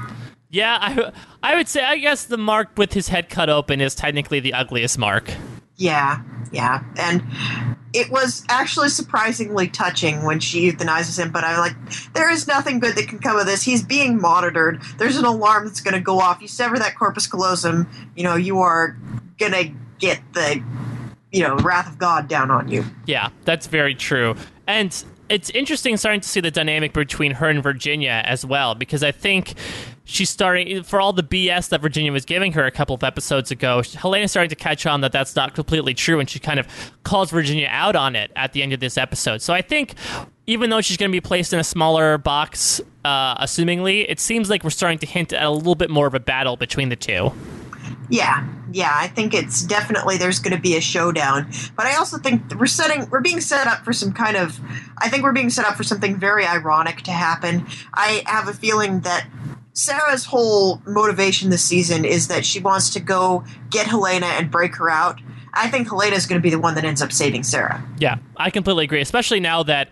Yeah, I would say, I guess the Mark with his head cut open is technically the ugliest Mark. Yeah. And it was actually surprisingly touching when she euthanizes him, but I'm like, there is nothing good that can come of this. He's being monitored. There's an alarm that's going to go off. You sever that corpus callosum, you are going to get the, wrath of God down on you. Yeah, that's very true. And it's interesting starting to see the dynamic between her and Virginia as well, because I think she's starting, for all the BS that Virginia was giving her a couple of episodes ago, Helena's starting to catch on that that's not completely true, and she kind of calls Virginia out on it at the end of this episode. So I think even though she's going to be placed in a smaller box, assumingly, it seems like we're starting to hint at a little bit more of a battle between the two. Yeah, I think it's definitely there's going to be a showdown. But I also think we're being set up for some kind of, I think we're being set up for something very ironic to happen. I have a feeling that Sarah's whole motivation this season is that she wants to go get Helena and break her out. I think Helena is going to be the one that ends up saving Sarah. Yeah, I completely agree, especially now that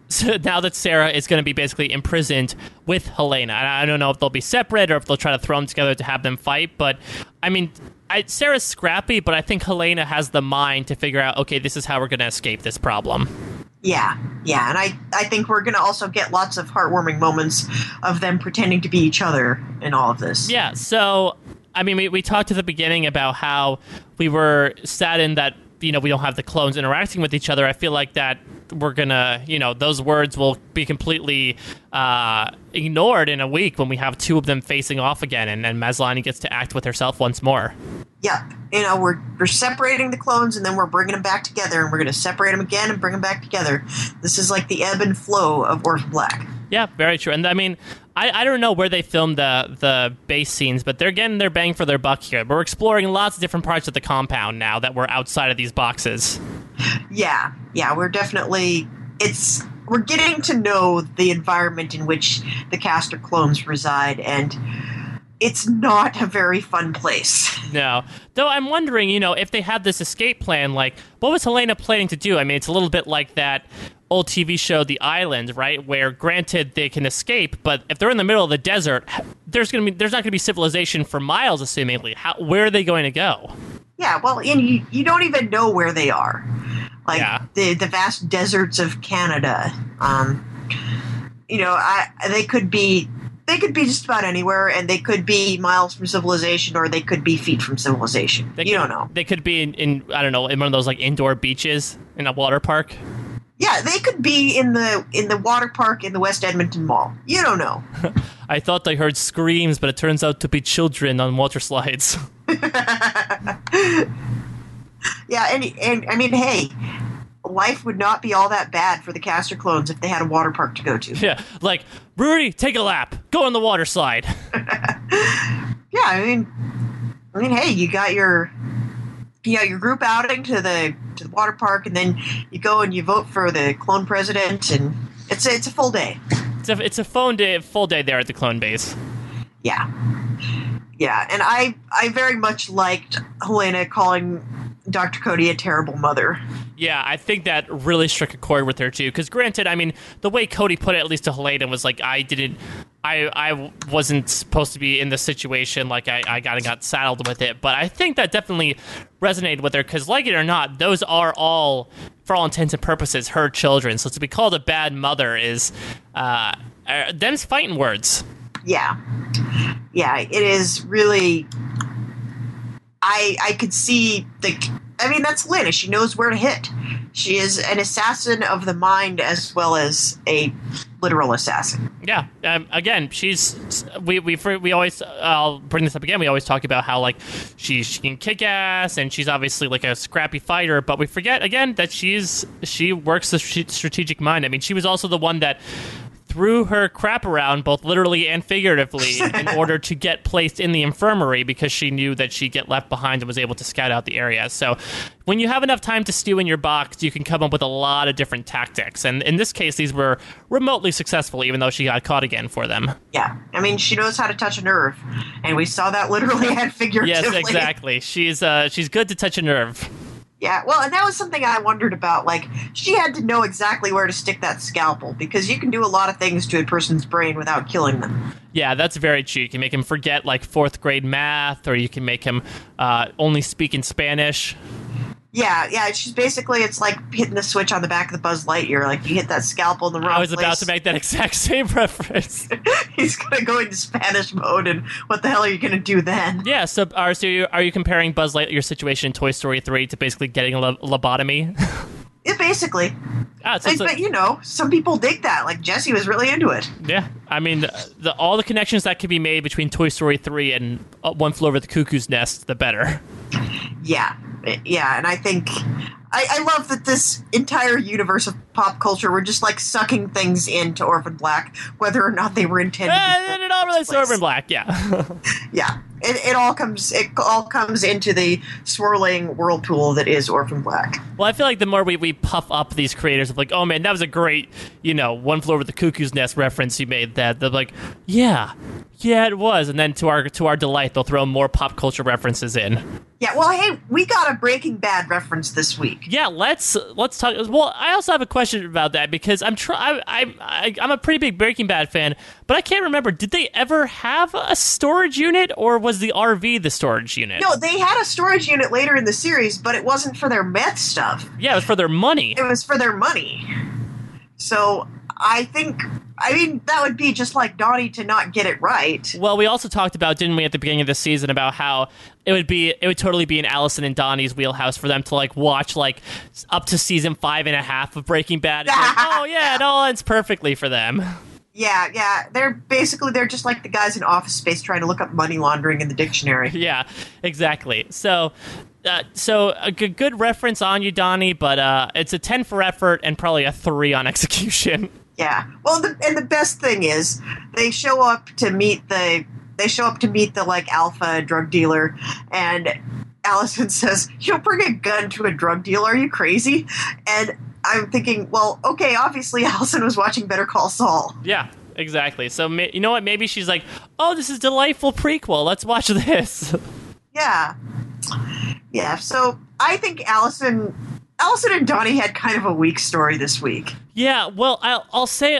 Sarah is going to be basically imprisoned with Helena. And I don't know if they'll be separate or if they'll try to throw them together to have them fight. But, I mean, Sarah's scrappy, but I think Helena has the mind to figure out, okay, this is how we're going to escape this problem. Yeah. And I think we're going to also get lots of heartwarming moments of them pretending to be each other in all of this. Yeah, so, I mean, we talked at the beginning about how we were saddened that, we don't have the clones interacting with each other. I feel like that we're gonna, those words will be completely ignored in a week when we have two of them facing off again, and Maslany gets to act with herself once more. Yeah, we're separating the clones, and then we're bringing them back together, and we're going to separate them again and bring them back together. This is like the ebb and flow of Orphan Black. Yeah, very true. And I mean, I don't know where they filmed the base scenes, but they're getting their bang for their buck here. We're exploring lots of different parts of the compound now that we're outside of these boxes. Yeah, we're definitely... We're getting to know the environment in which the Castor clones reside, and it's not a very fun place. No. Though I'm wondering, if they had this escape plan, like, what was Helena planning to do? I mean, it's a little bit like that old TV show, The Island, right? Where, granted, they can escape, but if they're in the middle of the desert, there's not going to be civilization for miles, assumingly. Where are they going to go? Yeah, well, and you don't even know where they are. Like, the vast deserts of Canada. They could be just about anywhere, and they could be miles from civilization, or they could be feet from civilization. You don't know. They could be in I don't know, in one of those like indoor beaches in a water park. Yeah, they could be in the water park in the West Edmonton Mall. You don't know. I thought I heard screams, but it turns out to be children on water slides. Yeah, and I mean, hey, life would not be all that bad for the Castor clones if they had a water park to go to. Yeah, like, Rudy, take a lap. Go on the water slide. Yeah, I mean, hey, you got your group outing to the water park, and then you go and you vote for the clone president, and it's a full day. It's a full day there at the clone base. Yeah, and I very much liked Helena calling Dr. Cody a terrible mother. Yeah, I think that really struck a chord with her, too. Because granted, I mean, the way Cody put it, at least to Helena, was like, I wasn't supposed to be in this situation, like, I got saddled with it. But I think that definitely resonated with her, because like it or not, those are all, for all intents and purposes, her children. So to be called a bad mother is, them's fighting words. Yeah, it is really... I could see that's Lena. She knows where to hit. She is an assassin of the mind as well as a literal assassin. Yeah. Again, we always, I'll bring this up again, we always talk about how, like, she can kick ass, and she's obviously, like, a scrappy fighter, but we forget, again, that she works the strategic mind. I mean, she was also the one that threw her crap around, both literally and figuratively, in order to get placed in the infirmary, because she knew that she'd get left behind and was able to scout out the area. So when you have enough time to stew in your box, you can come up with a lot of different tactics. And in this case, these were remotely successful, even though she got caught again for them. Yeah. I mean, she knows how to touch a nerve. And we saw that literally and figuratively. Yes, exactly. She's good to touch a nerve. Yeah, well, and that was something I wondered about. Like, she had to know exactly where to stick that scalpel, because you can do a lot of things to a person's brain without killing them. Yeah, that's very true. You can make him forget, like, 4th grade math, or you can make him only speak in Spanish. Yeah, she's basically, it's like hitting the switch on the back of the Buzz Lightyear. Like, you hit that scalpel in the wrong place. I was about to make that exact same reference. He's going to go into Spanish mode, and what the hell are you going to do then? Yeah, so are you comparing Buzz Lightyear's situation in Toy Story 3 to basically getting a lobotomy? Yeah, basically. But you know, some people dig that. Like Jesse was really into it. Yeah, I mean, all the connections that can be made between Toy Story 3 and One Flew Over the Cuckoo's Nest, the better. Yeah, and I think I love that this entire universe of pop culture we're just like sucking things into Orphan Black, whether or not they were intended. And it all relates to Orphan Black, yeah. Yeah, it all comes into the swirling whirlpool that is Orphan Black. Well, I feel like the more we puff up these creators of like, oh man, that was a great, One Flew Over the Cuckoo's Nest reference you made. That they're like, yeah, it was, and then to our delight, they'll throw more pop culture references in. Yeah, well, hey, we got a Breaking Bad reference this week. Yeah, let's talk. Well, I also have a question about that because I'm a pretty big Breaking Bad fan, but I can't remember. Did they ever have a storage unit, or was the RV the storage unit? No, they had a storage unit later in the series, but it wasn't for their meth stuff. Yeah, it was for their money. It was for their money. So that would be just like Donnie to not get it right. Well, we also talked about, didn't we, at the beginning of this season, about how it would totally be in Allison and Donnie's wheelhouse for them to like watch like up to season 5.5 of Breaking Bad. And like, oh yeah, it all ends perfectly for them. Yeah. They're just like the guys in Office Space trying to look up money laundering in the dictionary. Yeah, exactly. So a good reference on you, Donnie, but it's a 10 for effort and probably a 3 on execution. Yeah. Well, the best thing is they show up to meet the like alpha drug dealer, and Allison says, "You don't bring a gun to a drug dealer. Are you crazy?" And I'm thinking, well, okay, obviously Allison was watching Better Call Saul. Yeah, exactly. So you know what? Maybe she's like, "Oh, this is a delightful prequel. Let's watch this." Yeah. So I think Allison and Donnie had kind of a weak story this week. Yeah, well, I'll say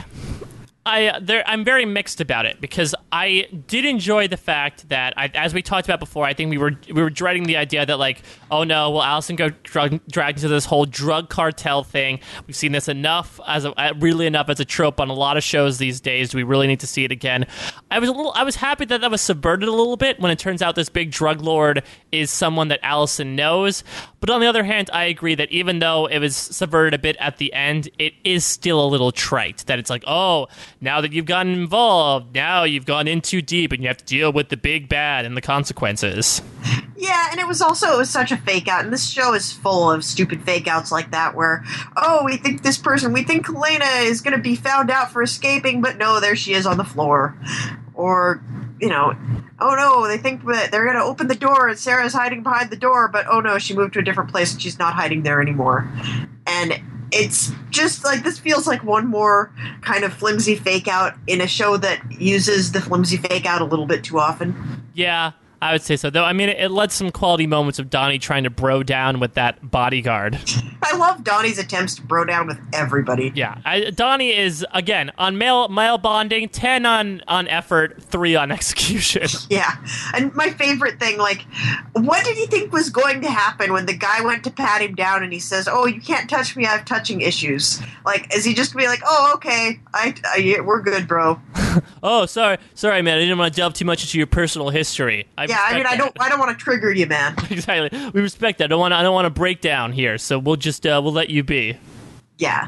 I'm very mixed about it because I did enjoy the fact that, as we talked about before, I think we were dreading the idea that like, oh no, will Allison go dragged into this whole drug cartel thing? We've seen this enough as a trope on a lot of shows these days. Do we really need to see it again? I was happy that was subverted a little bit when it turns out this big drug lord is someone that Allison knows. But on the other hand, I agree that even though it was subverted a bit at the end, it is still a little trite. That it's like, oh, now that you've gotten involved, now you've gone in too deep and you have to deal with the big bad and the consequences. Yeah, and it was such a fake out, and this show is full of stupid fake outs like that where, oh, we think Helena is going to be found out for escaping, but no, there she is on the floor. Or, oh no, they think that they're going to open the door and Sarah's hiding behind the door, but oh no, she moved to a different place and she's not hiding there anymore. And it's just like, this feels like one more kind of flimsy fake out in a show that uses the flimsy fake out a little bit too often. Yeah, I would say so. Though, I mean, it led some quality moments of Donnie trying to bro down with that bodyguard. I love Donnie's attempts to bro down with everybody. Yeah, Donnie is, again, on male bonding, 10 on effort, 3 on execution. Yeah, and my favorite thing, like, what did he think was going to happen when the guy went to pat him down and he says, oh, you can't touch me, I have touching issues? Like, is he just going to be like, oh, okay, we're good, bro. Oh, sorry, man, I didn't want to delve too much into your personal history. I don't want to trigger you, man. Exactly. We respect that. I don't want to break down here, so we'll we'll let you be. Yeah.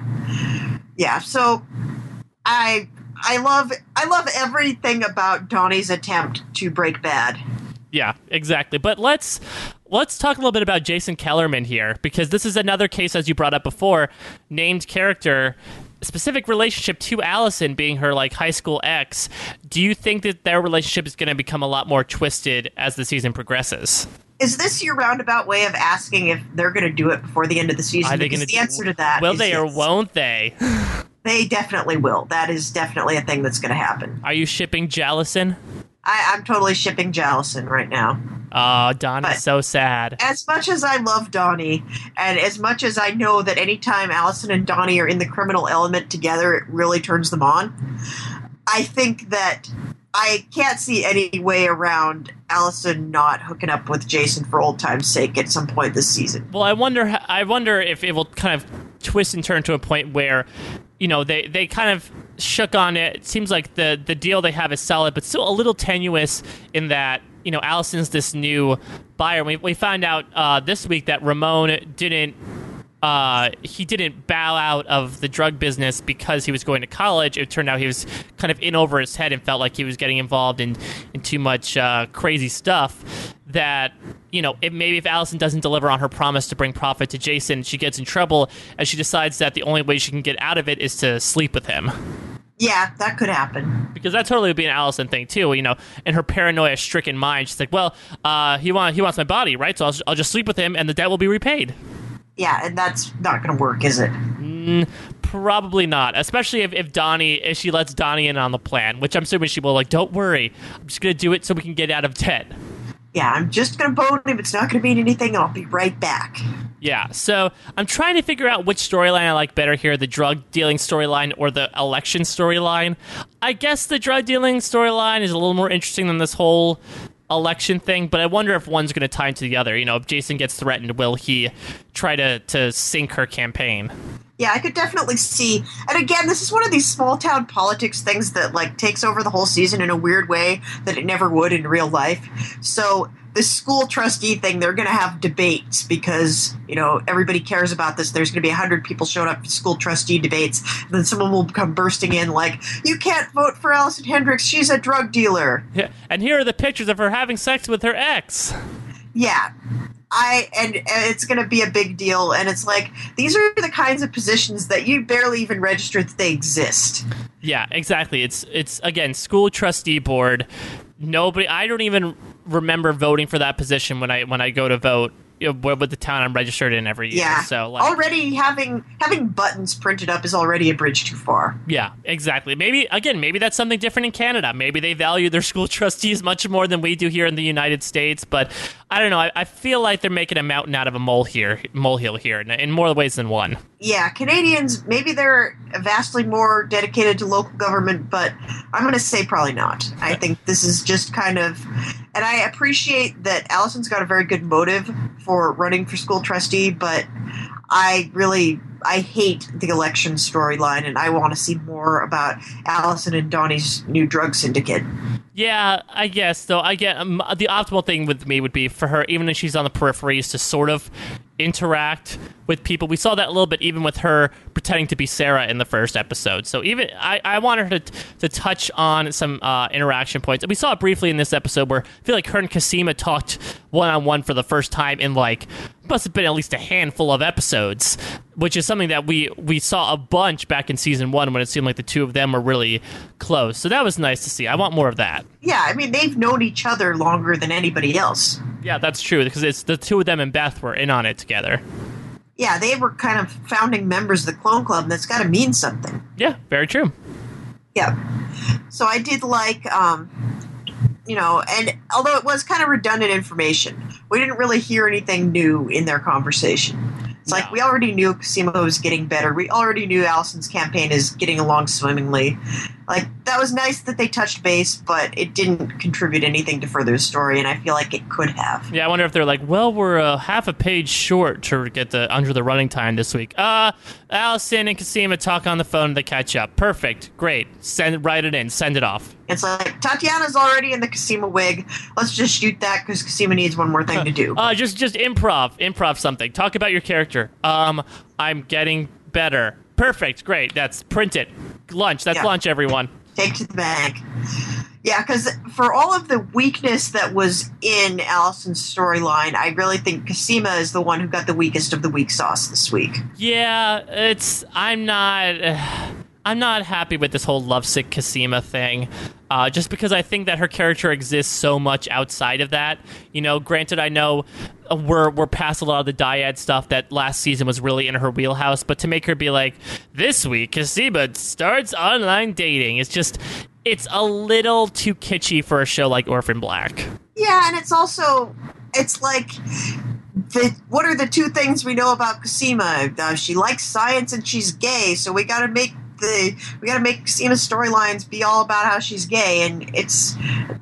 So I love everything about Donnie's attempt to break bad. Yeah, exactly. But let's talk a little bit about Jason Kellerman here, because this is another case, as you brought up before, named character, specific relationship to Allison being her like high school ex. Do you think that their relationship is going to become a lot more twisted as the season progresses? Is this your roundabout way of asking if they're going to do it before the end of the season? Because the answer to that will is they yes. Or won't they? They definitely will. That is definitely a thing that's going to happen. Are you shipping Jallison? I'm totally shipping Jallison right now. Oh, Donnie's so sad. As much as I love Donnie, and as much as I know that anytime Allison and Donnie are in the criminal element together, it really turns them on, I think that I can't see any way around Allison not hooking up with Jason for old time's sake at some point this season. Well, I wonder if it will kind of twist and turn to a point where, they kind of shook on it. It seems like the deal they have is solid, but still a little tenuous in that, Allison's this new buyer. We found out this week that Ramon didn't he didn't bow out of the drug business because he was going to college. It turned out he was kind of in over his head and felt like he was getting involved in too much crazy stuff. That, maybe if Allison doesn't deliver on her promise to bring profit to Jason, she gets in trouble, and she decides that the only way she can get out of it is to sleep with him. Yeah, that could happen. Because that totally would be an Allison thing, too. In her paranoia-stricken mind, she's like, well, he wants my body, right? So I'll just sleep with him, and the debt will be repaid. Yeah, and that's not going to work, is it? Probably not, especially if she lets Donnie in on the plan, which I'm assuming she will. Like, don't worry, I'm just going to do it so we can get out of debt. Yeah, I'm just going to bone him. It's not going to mean anything, and I'll be right back. Yeah, so I'm trying to figure out which storyline I like better here, the drug-dealing storyline or the election storyline. I guess the drug-dealing storyline is a little more interesting than this whole election thing, but I wonder if one's going to tie into the other. If Jason gets threatened, will he try to sink her campaign? Yeah, I could definitely see. And again, this is one of these small town politics things that takes over the whole season in a weird way that it never would in real life. So this school trustee thing, they're going to have debates because, everybody cares about this. There's going to be 100 people showing up to school trustee debates. And then someone will come bursting in like, you can't vote for Allison Hendricks. She's a drug dealer. Yeah, and here are the pictures of her having sex with her ex. Yeah. And it's going to be a big deal, and it's like, these are the kinds of positions that you barely even register that they exist. Yeah, exactly. It's again, school trustee board. I don't even remember voting for that position when I go to vote. With the town I'm registered in every year. Yeah. So already having buttons printed up is already a bridge too far. Yeah, exactly. Maybe that's something different in Canada. Maybe they value their school trustees much more than we do here in the United States. But I don't know. I feel like they're making a mountain out of a molehill here in more ways than one. Yeah, Canadians, maybe they're vastly more dedicated to local government, but I'm going to say probably not. I think this is just kind of... And I appreciate that Allison's got a very good motive for running for school trustee, but I hate the election storyline, and I want to see more about Allison and Donnie's new drug syndicate. Yeah, I guess, though. I get the optimal thing with me would be for her, even if she's on the peripheries, to sort of interact with people. We saw that a little bit even with her pretending to be Sarah in the first episode. So even I wanted her to touch on some interaction points. And we saw it briefly in this episode where I feel like her and Cosima talked one-on-one for the first time in must have been at least a handful of episodes, which is something that we saw a bunch back in season 1 when it seemed like the two of them were really close. So that was nice to see. I want more of that. Yeah, I mean, they've known each other longer than anybody else. Yeah, that's true, because it's the two of them and Beth were in on it together. Yeah, they were kind of founding members of the Clone Club, and that's got to mean something. Yeah, very true. Yeah. So I did and although it was kind of redundant information, we didn't really hear anything new in their conversation. It's like we already knew Cosima was getting better. We already knew Allison's campaign is getting along swimmingly. That was nice that they touched base, but it didn't contribute anything to further story, and I feel like it could have. Yeah, I wonder if they're like, well, we're half a page short to get under the running time this week. Allison and Cosima talk on the phone to catch up. Perfect. Great. Write it in. Send it off. It's like, Tatiana's already in the Cosima wig. Let's just shoot that because Cosima needs one more thing to do. Just improv something. Talk about your character. I'm getting better. Perfect. Great. That's print it. Lunch. That's lunch, everyone. Take to the bank. Yeah, because for all of the weakness that was in Allison's storyline, I really think Cosima is the one who got the weakest of the weak sauce this week. Yeah, I'm not happy with this whole lovesick Cosima thing, just because I think that her character exists so much outside of that. Granted, I know we're past a lot of the dyad stuff that last season was really in her wheelhouse, but to make her be like, this week Cosima starts online dating, it's a little too kitschy for a show like Orphan Black. Yeah, and it's like... what are the two things we know about Cosima? She likes science and she's gay, so we got to make Cosima's storylines be all about how she's gay, and it's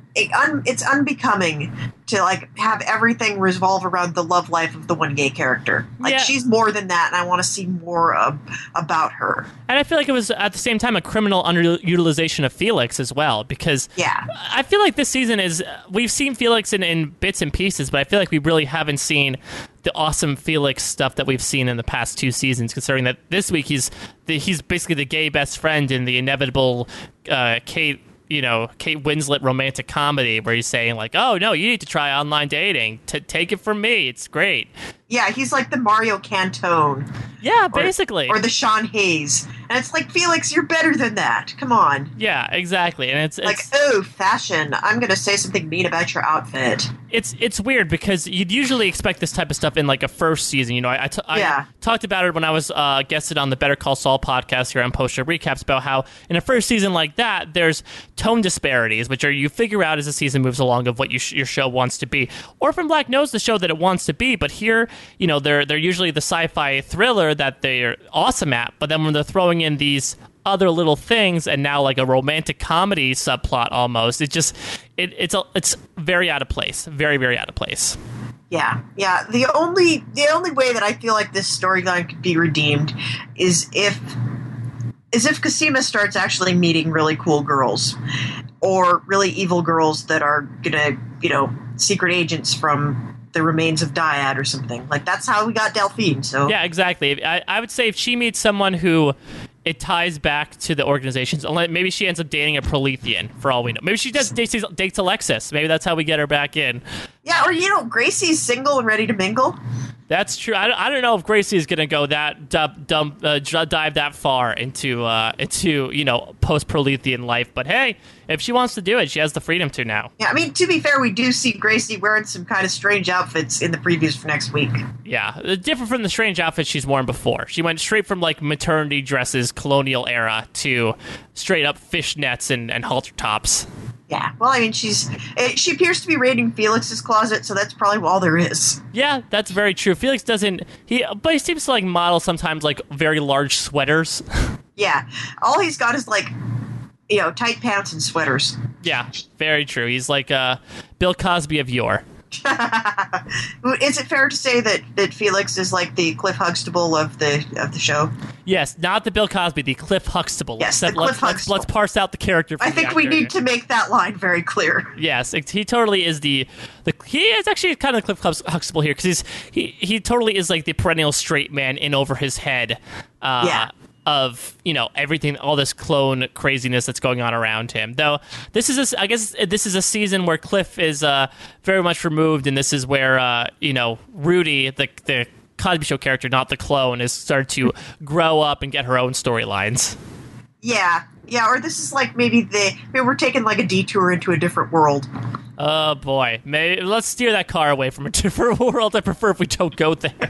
unbecoming to have everything revolve around the love life of the one gay character. She's more than that, and I want to see more about her. And I feel like it was at the same time a criminal underutilization of Felix as well, because I feel like this season we've seen Felix in bits and pieces, but I feel like we really haven't seen the awesome Felix stuff that we've seen in the past 2 seasons, considering that this week he's basically the gay best friend in the inevitable Kate Winslet romantic comedy where he's saying like, oh no, you need to try online dating, take it from me, it's great. Yeah, he's like the Mario Cantone. Yeah, basically. Or the Sean Hayes. And it's like, Felix, you're better than that. Come on. Yeah, exactly. And it's like, oh, fashion. I'm going to say something mean about your outfit. It's weird because you'd usually expect this type of stuff in like a first season. You know, I talked about it when I was guested on the Better Call Saul podcast here on Post Show Recaps about how in a first season like that, there's tone disparities, which are you figure out as the season moves along of what your show wants to be. Orphan Black knows the show that it wants to be, but here, you know, they're usually the sci-fi thriller that they're awesome at, but then when they're throwing in these other little things and now like a romantic comedy subplot almost, it's very out of place, very, very out of place. Yeah. The only way that I feel like this storyline could be redeemed is if Cosima starts actually meeting really cool girls or really evil girls that are gonna, secret agents from the remains of Dyad or something. Like, that's how we got Delphine, so... Yeah, exactly. I would say if she meets someone who it ties back to the organizations, maybe she ends up dating a Prolethean, for all we know. Maybe she just dates Alexis. Maybe that's how we get her back in. Yeah, or, Gracie's single and ready to mingle. That's true. I don't know if Gracie is going to go that dive that far into post Prolethean life. But hey, if she wants to do it, she has the freedom to now. Yeah, I mean, to be fair, we do see Gracie wearing some kind of strange outfits in the previews for next week. Yeah, different from the strange outfits she's worn before. She went straight from like maternity dresses, colonial era, to straight up fishnets and halter tops. Yeah, well, I mean, she appears to be raiding Felix's closet, so that's probably all there is. Yeah, that's very true. Felix but he seems to like model sometimes like very large sweaters. Yeah, all he's got is like, tight pants and sweaters. Yeah, very true. He's like Bill Cosby of yore. Is it fair to say that Felix is like the Cliff Huxtable of the show? Yes, not the Bill Cosby, the Cliff Huxtable. Yes, the Cliff Huxtable. Let's parse out the character. I think we need to make that line very clear. Yes, he totally is he is actually kind of Cliff Huxtable here because he totally is like the perennial straight man in over his head. Of everything, all this clone craziness that's going on around him. Though I guess this is a season where Cliff is very much removed, and this is where Rudy, the Cosby Show character, not the clone, is started to grow up and get her own storylines. Yeah, or this is like maybe we're taking like a detour into a different world. Oh boy, maybe let's steer that car away from a different world. I prefer if we don't go there.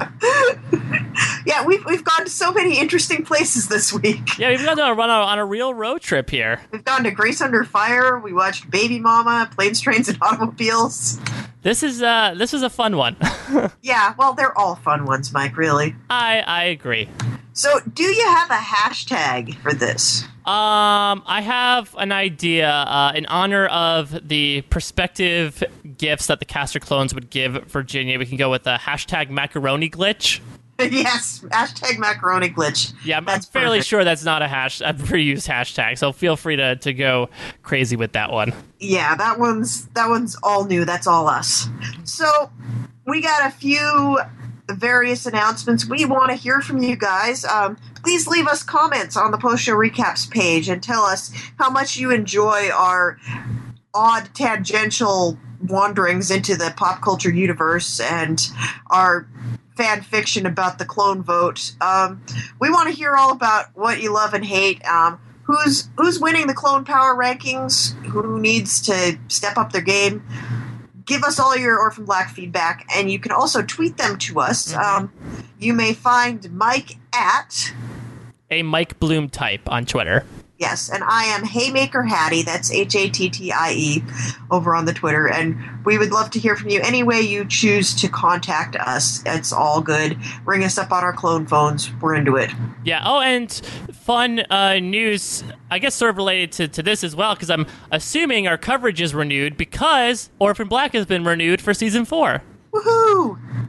Yeah, we've gone to so many interesting places this week. Yeah, we've gone on a real road trip here. We've gone to Grace Under Fire. We watched Baby Mama, Planes, Trains, and Automobiles. This is a fun one. Yeah, well, they're all fun ones, Mike. Really. I agree. So, do you have a hashtag for this? I have an idea in honor of the prospective gifts that the Caster clones would give Virginia. We can go with a hashtag macaroni glitch. Yes, hashtag macaroni glitch. Yeah, I'm fairly sure that's not a reused hashtag, so feel free to go crazy with that one. Yeah, that one's all new. That's all us. So, we got a few various announcements. We want to hear from you guys. Please leave us comments on the Post Show Recaps page and tell us how much you enjoy our odd tangential wanderings into the pop culture universe and our fan fiction about the clone vote. We want to hear all about what you love and hate. Who's winning the clone power rankings? Who needs to step up their game? Give us all your Orphan Black feedback, and you can also tweet them to us. Mm-hmm. You may find Mike at a Mike Bloom type on Twitter. Yes, and I am Haymaker Hattie, that's Hattie, over on the Twitter, and we would love to hear from you any way you choose to contact us. It's all good. Ring us up on our clone phones. We're into it. Yeah, and fun news, I guess sort of related to this as well, because I'm assuming our coverage is renewed because Orphan Black has been renewed for Season 4. Woohoo!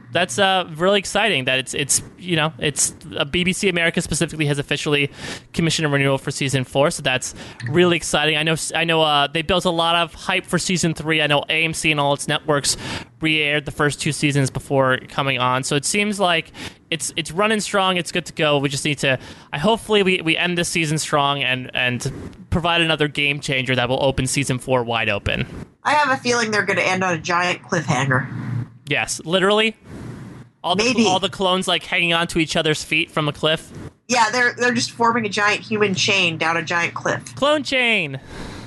that's really exciting that it's BBC America specifically has officially commissioned a renewal for season 4, so that's really exciting. I know they built a lot of hype for season 3. I know AMC and all its networks re-aired the first 2 seasons before coming on, so it seems like it's running strong. It's good to go. We just need to hopefully we end this season strong and provide another game changer that will open season 4 wide open. I have a feeling they're going to end on a giant cliffhanger. Yes, literally. All the clones like hanging onto each other's feet from a cliff. Yeah, they're just forming a giant human chain down a giant cliff. Clone chain.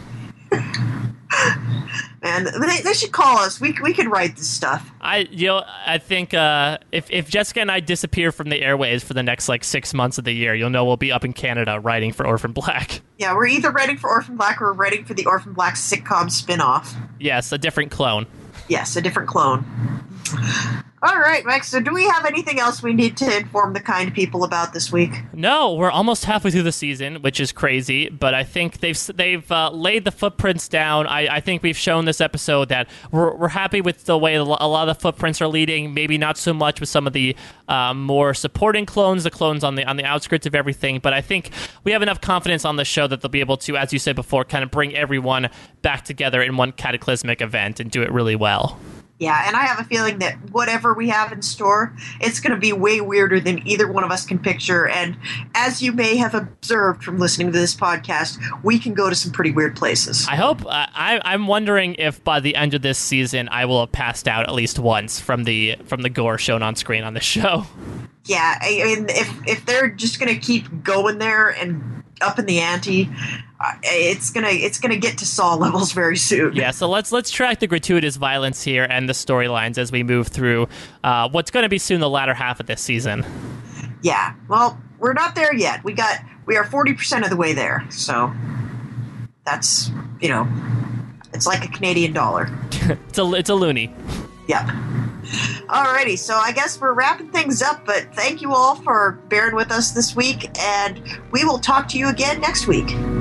Man, they should call us. We could write this stuff. I think if Jessica and I disappear from the airwaves for the next 6 months of the year, you'll know we'll be up in Canada writing for Orphan Black. Yeah, we're either writing for Orphan Black or we're writing for the Orphan Black sitcom spin-off. Yes, a different clone. Yes, a different clone. All right, Mike, so do we have anything else we need to inform the kind people about this week? No, we're almost halfway through the season, which is crazy, but I think they've laid the footprints down. I think we've shown this episode that we're happy with the way a lot of the footprints are leading, maybe not so much with some of the more supporting clones, the clones on the outskirts of everything, but I think we have enough confidence on the show that they'll be able to, as you said before, kind of bring everyone back together in one cataclysmic event and do it really well. Yeah, and I have a feeling that whatever we have in store, it's going to be way weirder than either one of us can picture. And as you may have observed from listening to this podcast, we can go to some pretty weird places. I hope. I'm wondering if by the end of this season, I will have passed out at least once from the gore shown on screen on the show. Yeah, I mean, if they're just going to keep going there and up in the ante, it's gonna get to Saw levels very soon. Yeah, so let's track the gratuitous violence here and the storylines as we move through what's going to be soon the latter half of this season. Yeah, well, we're not there yet. We are 40% of the way there, so that's it's like a Canadian dollar. it's a loony. Yep. Alrighty, so I guess we're wrapping things up, but thank you all for bearing with us this week, and we will talk to you again next week.